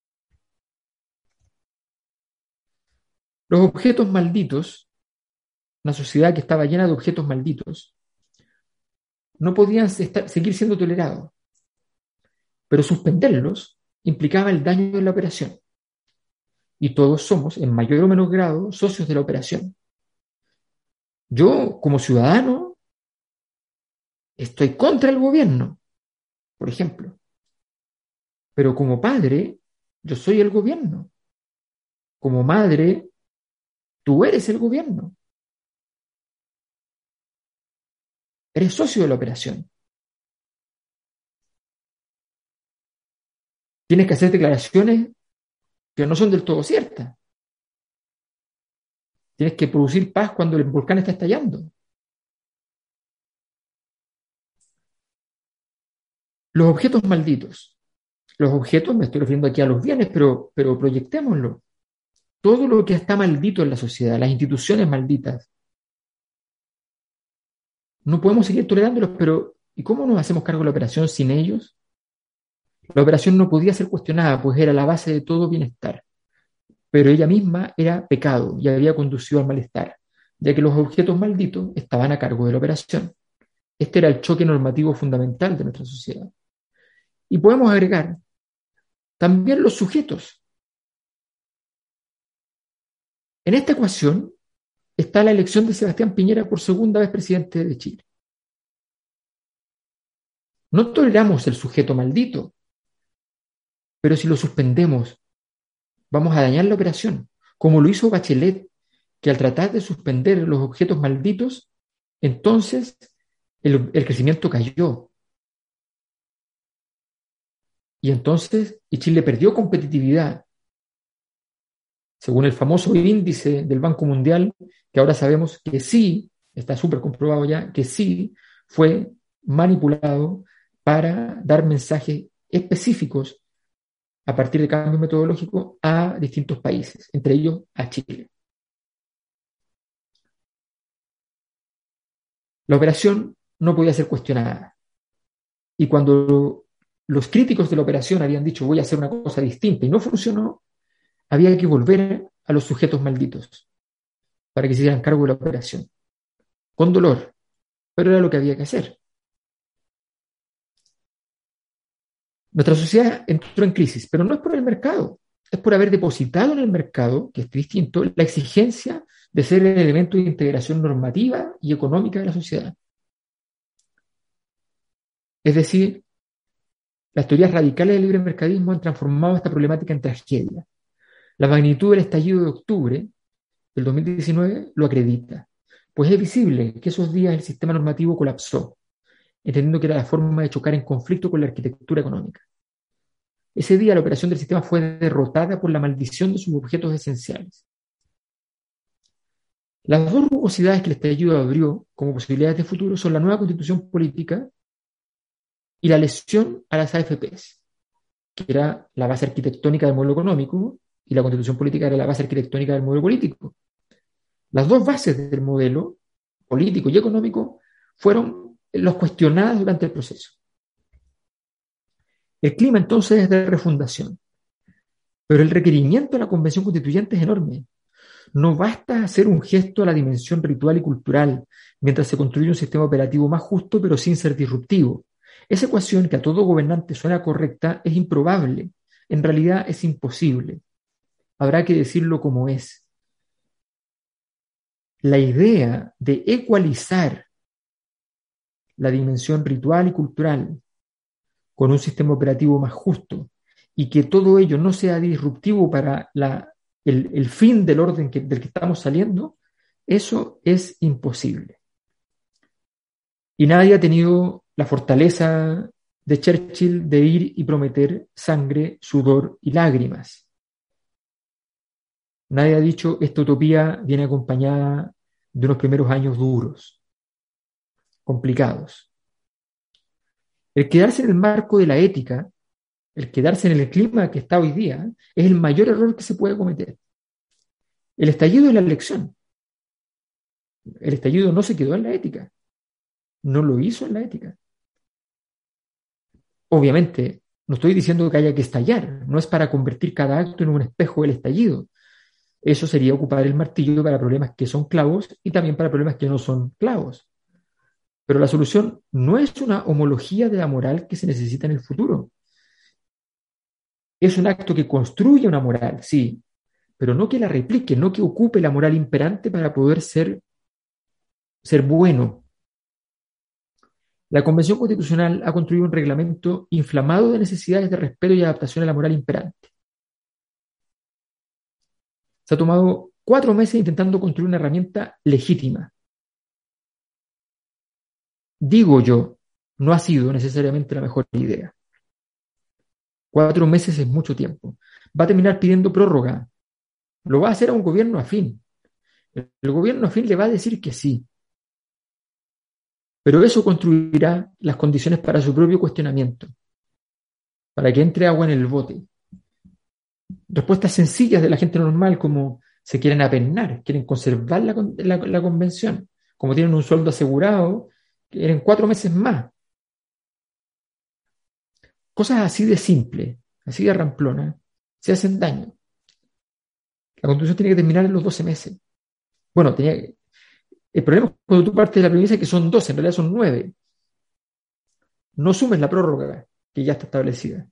Los objetos malditos, una sociedad que estaba llena de objetos malditos, no podían estar, seguir siendo tolerados, pero suspenderlos implicaba el daño en la operación. Y todos somos, en mayor o menor grado, socios de la operación. Yo, como ciudadano, estoy contra el gobierno, por ejemplo. Pero como padre, yo soy el gobierno. Como madre, tú eres el gobierno. Eres socio de la operación. Tienes que hacer declaraciones que no son del todo ciertas. Tienes que producir paz cuando el volcán está estallando. Los objetos malditos. Los objetos, me estoy refiriendo aquí a los bienes, pero, pero proyectémoslo. Todo lo que está maldito en la sociedad, las instituciones malditas, no podemos seguir tolerándolos, pero ¿y cómo nos hacemos cargo de la operación sin ellos? La operación no podía ser cuestionada, pues era la base de todo bienestar, pero ella misma era pecado y había conducido al malestar, ya que los objetos malditos estaban a cargo de la operación. Este era el choque normativo fundamental de nuestra sociedad. Y podemos agregar también los sujetos. En esta ecuación está la elección de Sebastián Piñera por segunda vez presidente de Chile. No toleramos el sujeto maldito, pero si lo suspendemos, vamos a dañar la operación, como lo hizo Bachelet, que al tratar de suspender los objetos malditos, entonces el, el crecimiento cayó. Y entonces y Chile perdió competitividad. Según el famoso índice del Banco Mundial, que ahora sabemos que sí, está súper comprobado ya, que sí fue manipulado para dar mensajes específicos a partir de cambio metodológico a distintos países, entre ellos a Chile. La operación no podía ser cuestionada. Y cuando los críticos de la operación habían dicho voy a hacer una cosa distinta y no funcionó, había que volver a los sujetos malditos para que se hicieran cargo de la operación. Con dolor, pero era lo que había que hacer. Nuestra sociedad entró en crisis, pero no es por el mercado, es por haber depositado en el mercado, que es distinto, la exigencia de ser el elemento de integración normativa y económica de la sociedad. Es decir, las teorías radicales del libre mercadismo han transformado esta problemática en tragedia. La magnitud del estallido de octubre del dos mil diecinueve lo acredita, pues es visible que esos días el sistema normativo colapsó, entendiendo que era la forma de chocar en conflicto con la arquitectura económica. Ese día la operación del sistema fue derrotada por la maldición de sus objetos esenciales. Las dos rugosidades que el estallido abrió como posibilidades de futuro son la nueva constitución política y la lesión a las A F Pes, que era la base arquitectónica del modelo económico, y la constitución política era la base arquitectónica del modelo político. Las dos bases del modelo político y económico fueron los cuestionadas durante el proceso. El clima entonces es de refundación, pero el requerimiento de la Convención Constituyente es enorme. No basta hacer un gesto a la dimensión ritual y cultural mientras se construye un sistema operativo más justo pero sin ser disruptivo. Esa ecuación que a todo gobernante suena correcta es improbable, en realidad es imposible. Habrá que decirlo como es. La idea de ecualizar la dimensión ritual y cultural con un sistema operativo más justo y que todo ello no sea disruptivo para la, el, el fin del orden que, del que estamos saliendo, eso es imposible. Y nadie ha tenido la fortaleza de Churchill de ir y prometer sangre, sudor y lágrimas. Nadie ha dicho esta utopía viene acompañada de unos primeros años duros, complicados. El quedarse en el marco de la ética, el quedarse en el clima que está hoy día, es el mayor error que se puede cometer. El estallido es la elección. El estallido no se quedó en la ética. No lo hizo en la ética. Obviamente, no estoy diciendo que haya que estallar. No es para convertir cada acto en un espejo del estallido. Eso sería ocupar el martillo para problemas que son clavos y también para problemas que no son clavos. Pero la solución no es una homología de la moral que se necesita en el futuro. Es un acto que construye una moral, sí, pero no que la replique, no que ocupe la moral imperante para poder ser, ser bueno. La Convención Constitucional ha construido un reglamento inflamado de necesidades de respeto y adaptación a la moral imperante. Se ha tomado cuatro meses intentando construir una herramienta legítima. Digo yo, no ha sido necesariamente la mejor idea. Cuatro meses es mucho tiempo. Va a terminar pidiendo prórroga. Lo va a hacer a un gobierno afín. El gobierno afín le va a decir que sí. Pero eso construirá las condiciones para su propio cuestionamiento, para que entre agua en el bote. Respuestas sencillas de la gente normal, como se quieren apenar, quieren conservar la, la, la convención, como tienen un sueldo asegurado, quieren cuatro meses más. cosas así de simple, así de ramplona, se hacen daño. La Constitución tiene que terminar en los doce meses. Bueno, tenía, el problema es cuando tú partes de la premisa que son doce, en realidad son nueve. No sumes la prórroga que ya está establecida.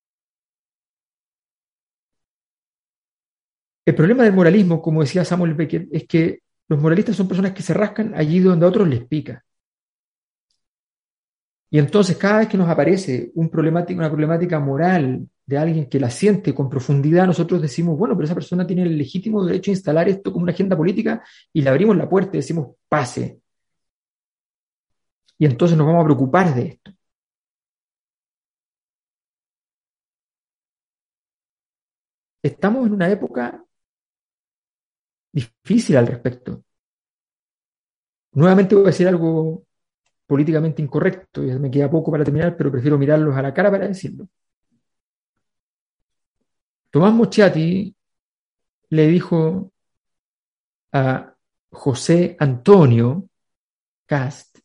El problema del moralismo, como decía Samuel Beckett, es que los moralistas son personas que se rascan allí donde a otros les pica. Y entonces cada vez que nos aparece un problemática, una problemática moral de alguien que la siente con profundidad, nosotros decimos, bueno, pero esa persona tiene el legítimo derecho a instalar esto como una agenda política, y le abrimos la puerta y decimos, pase. Y entonces nos vamos a preocupar de esto. Estamos en una época difícil al respecto. Nuevamente voy a decir algo políticamente incorrecto, ya me queda poco para terminar, pero prefiero mirarlos a la cara para decirlo. Tomás Moschati le dijo a José Antonio Kast,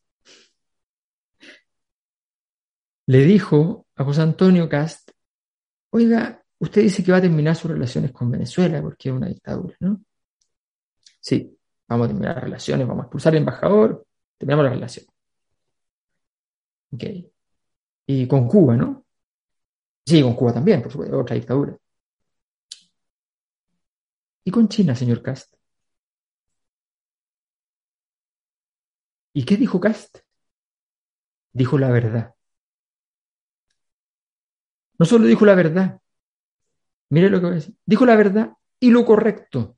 le dijo a José Antonio Kast, oiga, usted dice que va a terminar sus relaciones con Venezuela porque es una dictadura, ¿no? Sí, vamos a terminar las relaciones, vamos a expulsar al embajador, terminamos las relaciones. Ok. Y con Cuba, ¿no? Sí, con Cuba también, por supuesto, otra dictadura. ¿Y con China, señor Kast? ¿Y qué dijo Kast? Dijo la verdad. No solo dijo la verdad, mire lo que voy a decir, dijo la verdad y lo correcto.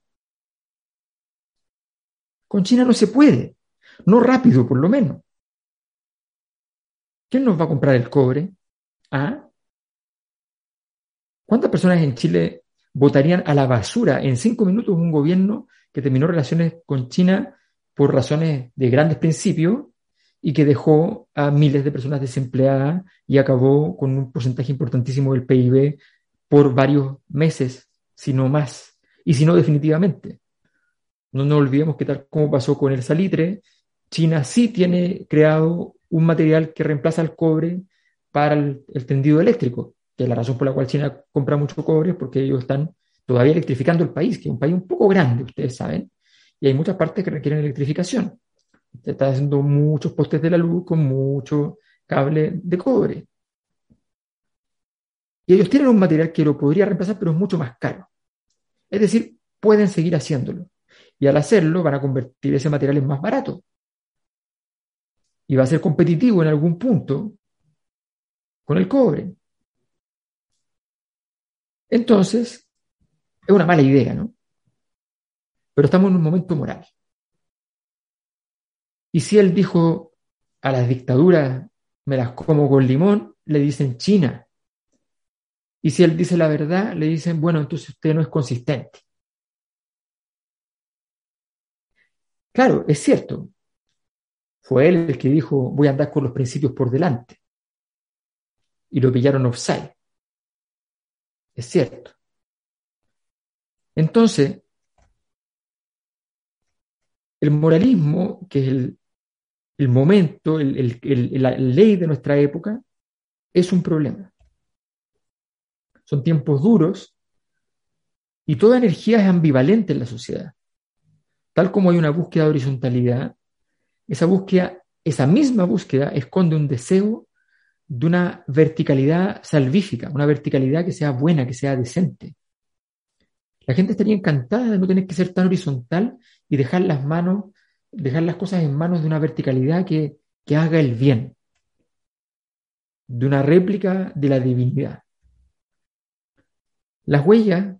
Con China no se puede, no rápido por lo menos. ¿Quién nos va a comprar el cobre? ¿Ah? ¿Cuántas personas en Chile votarían a la basura en cinco minutos un gobierno que terminó relaciones con China por razones de grandes principios y que dejó a miles de personas desempleadas y acabó con un porcentaje importantísimo del P I B por varios meses, si no más, y si no definitivamente? No nos olvidemos que tal como pasó con el salitre, China sí tiene creado un material que reemplaza el cobre para el, el tendido eléctrico, que es la razón por la cual China compra mucho cobre, porque ellos están todavía electrificando el país, que es un país un poco grande, ustedes saben, y hay muchas partes que requieren electrificación. Se está haciendo muchos postes de la luz con mucho cable de cobre. Y ellos tienen un material que lo podría reemplazar, pero es mucho más caro. Es decir, pueden seguir haciéndolo. Y al hacerlo van a convertir ese material en más barato. Y va a ser competitivo en algún punto con el cobre. Entonces, es una mala idea, ¿no? Pero estamos en un momento moral. Y si él dijo a las dictaduras, me las como con limón, le dicen China. Y si él dice la verdad, le dicen, bueno, entonces usted no es consistente. Claro, es cierto. Fue él el que dijo, voy a andar con los principios por delante. Y lo pillaron offside. Es cierto. Entonces, el moralismo, que es el, el momento, el, el, el, la ley de nuestra época, es un problema. Son tiempos duros y toda energía es ambivalente en la sociedad. Tal como hay una búsqueda de horizontalidad, esa búsqueda, esa misma búsqueda esconde un deseo de una verticalidad salvífica, una verticalidad que sea buena, que sea decente. La gente estaría encantada de no tener que ser tan horizontal y dejar las manos, dejar las cosas en manos de una verticalidad que, que haga el bien, de una réplica de la divinidad. Las huellas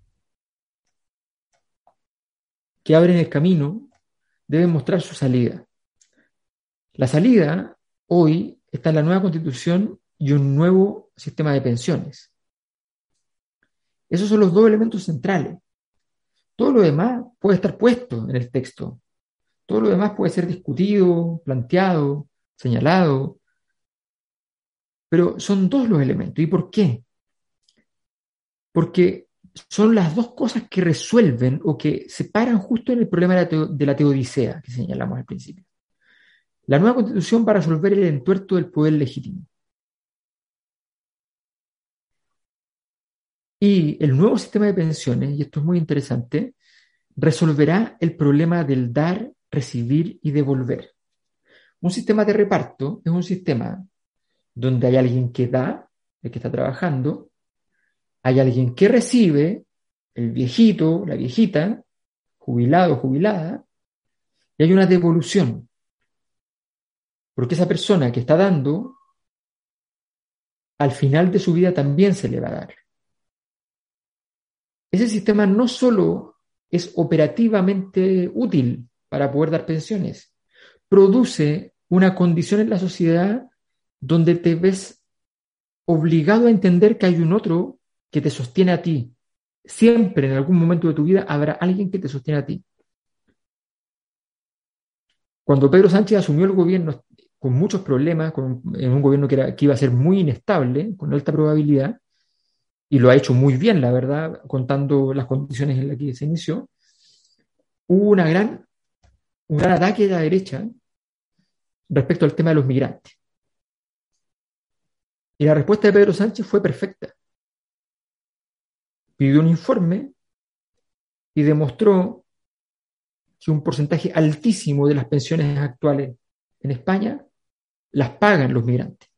que abren el camino deben mostrar su salida. La salida hoy está en la nueva Constitución y un nuevo sistema de pensiones. Esos son los dos elementos centrales. Todo lo demás puede estar puesto en el texto. Todo lo demás puede ser discutido, planteado, señalado. Pero son dos los elementos. ¿Y por qué? Porque son las dos cosas que resuelven o que se paran justo en el problema de la, teo, de la teodicea que señalamos al principio. La nueva Constitución va a resolver el entuerto del poder legítimo. Y el nuevo sistema de pensiones, y esto es muy interesante, resolverá el problema del dar, recibir y devolver. Un sistema de reparto es un sistema donde hay alguien que da, el que está trabajando, hay alguien que recibe, el viejito, la viejita, jubilado, jubilada, y hay una devolución. Porque esa persona que está dando, al final de su vida también se le va a dar. Ese sistema no solo es operativamente útil para poder dar pensiones, produce una condición en la sociedad donde te ves obligado a entender que hay un otro que te sostiene a ti. Siempre en algún momento de tu vida habrá alguien que te sostiene a ti. Cuando Pedro Sánchez asumió el gobierno con muchos problemas, con, en un gobierno que, era, que iba a ser muy inestable, con alta probabilidad, y lo ha hecho muy bien, la verdad, contando las condiciones en las que se inició, hubo una gran, un gran ataque de la derecha respecto al tema de los migrantes. Y la respuesta de Pedro Sánchez fue perfecta. Pidió un informe y demostró que un porcentaje altísimo de las pensiones actuales en España las pagan los migrantes.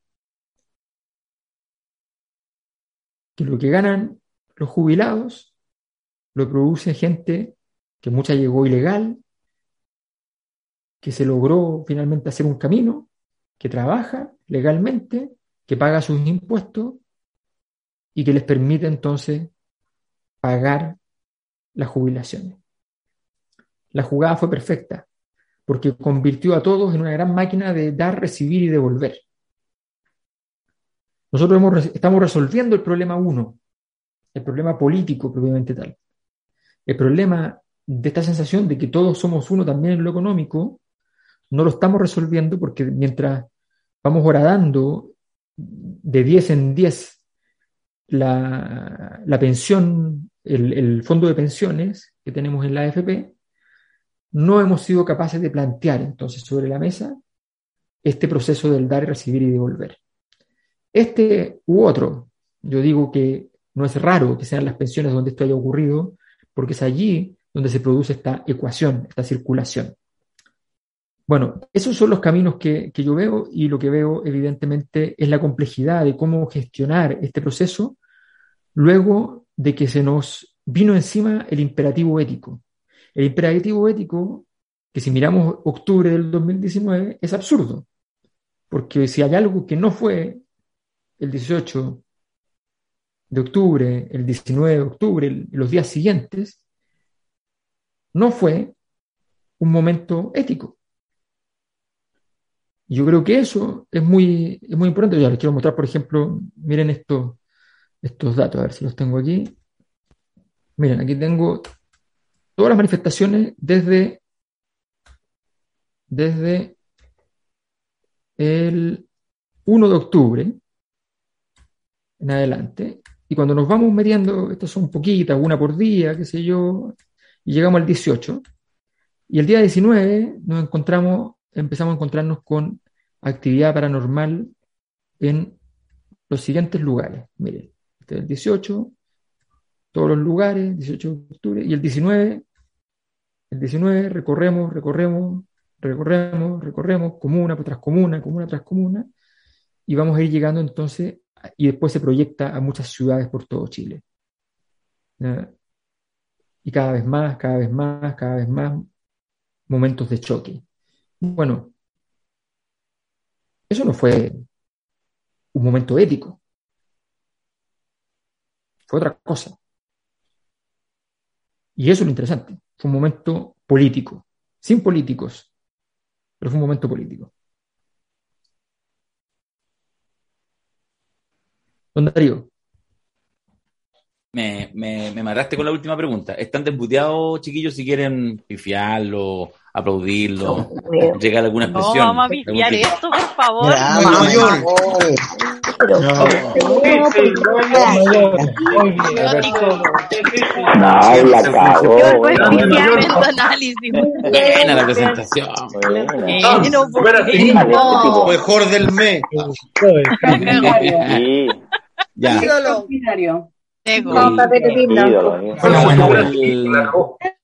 Que lo que ganan los jubilados lo produce gente que mucha llegó ilegal, que se logró finalmente hacer un camino, que trabaja legalmente, que paga sus impuestos y que les permite entonces pagar las jubilaciones. La jugada fue perfecta, porque convirtió a todos en una gran máquina de dar, recibir y devolver. Nosotros hemos, estamos resolviendo el problema uno, el problema político propiamente tal. El problema de esta sensación de que todos somos uno también en lo económico, no lo estamos resolviendo porque mientras vamos horadando de diez en diez la, la pensión, el, el fondo de pensiones que tenemos en la A F P, no hemos sido capaces de plantear entonces sobre la mesa este proceso del dar, recibir y devolver. Este u otro, yo digo que no es raro que sean las pensiones donde esto haya ocurrido, porque es allí donde se produce esta ecuación, esta circulación. Bueno, esos son los caminos que, que yo veo, y lo que veo evidentemente es la complejidad de cómo gestionar este proceso luego de que se nos vino encima el imperativo ético. El imperativo ético, que si miramos octubre del dos mil diecinueve, es absurdo, porque si hay algo que no fue el dieciocho de octubre, el diecinueve de octubre, el, los días siguientes, no fue un momento ético. Yo creo que eso es muy, es muy importante. Ya les quiero mostrar, por ejemplo, miren estos, estos datos, a ver si los tengo aquí. Miren, aquí tengo todas las manifestaciones desde, desde el uno de octubre en adelante. Y cuando nos vamos metiendo, estas son poquitas, una por día, qué sé yo, y llegamos al dieciocho. Y el día diecinueve nos encontramos, empezamos a encontrarnos con actividad paranormal en los siguientes lugares. Miren, este es el dieciocho, todos los lugares, dieciocho de octubre, y el diecinueve, el diecinueve recorremos, recorremos, recorremos, recorremos, comuna tras comuna, comuna tras comuna, y vamos a ir llegando entonces, y después se proyecta a muchas ciudades por todo Chile. ¿Ya? Y cada vez más, cada vez más, cada vez más momentos de choque. Bueno, eso no fue un momento ético, fue otra cosa. Y eso es lo interesante, fue un momento político, sin políticos, pero fue un momento político. Don Darío. Me, me, me mataste con la última pregunta. ¿Están desbuteados, chiquillos, si quieren pifiarlo, aplaudirlo, llegar a alguna expresión? No, vamos a pifiar esto, por favor. Bravo, mayor. No, la cagó. Yo voy a pifiar en tu análisis. Buena la presentación. No, no, Mejor del mes. Sí. Ya. Ídolo. Ego. No, papel de Pablo. Bueno, bueno, bueno.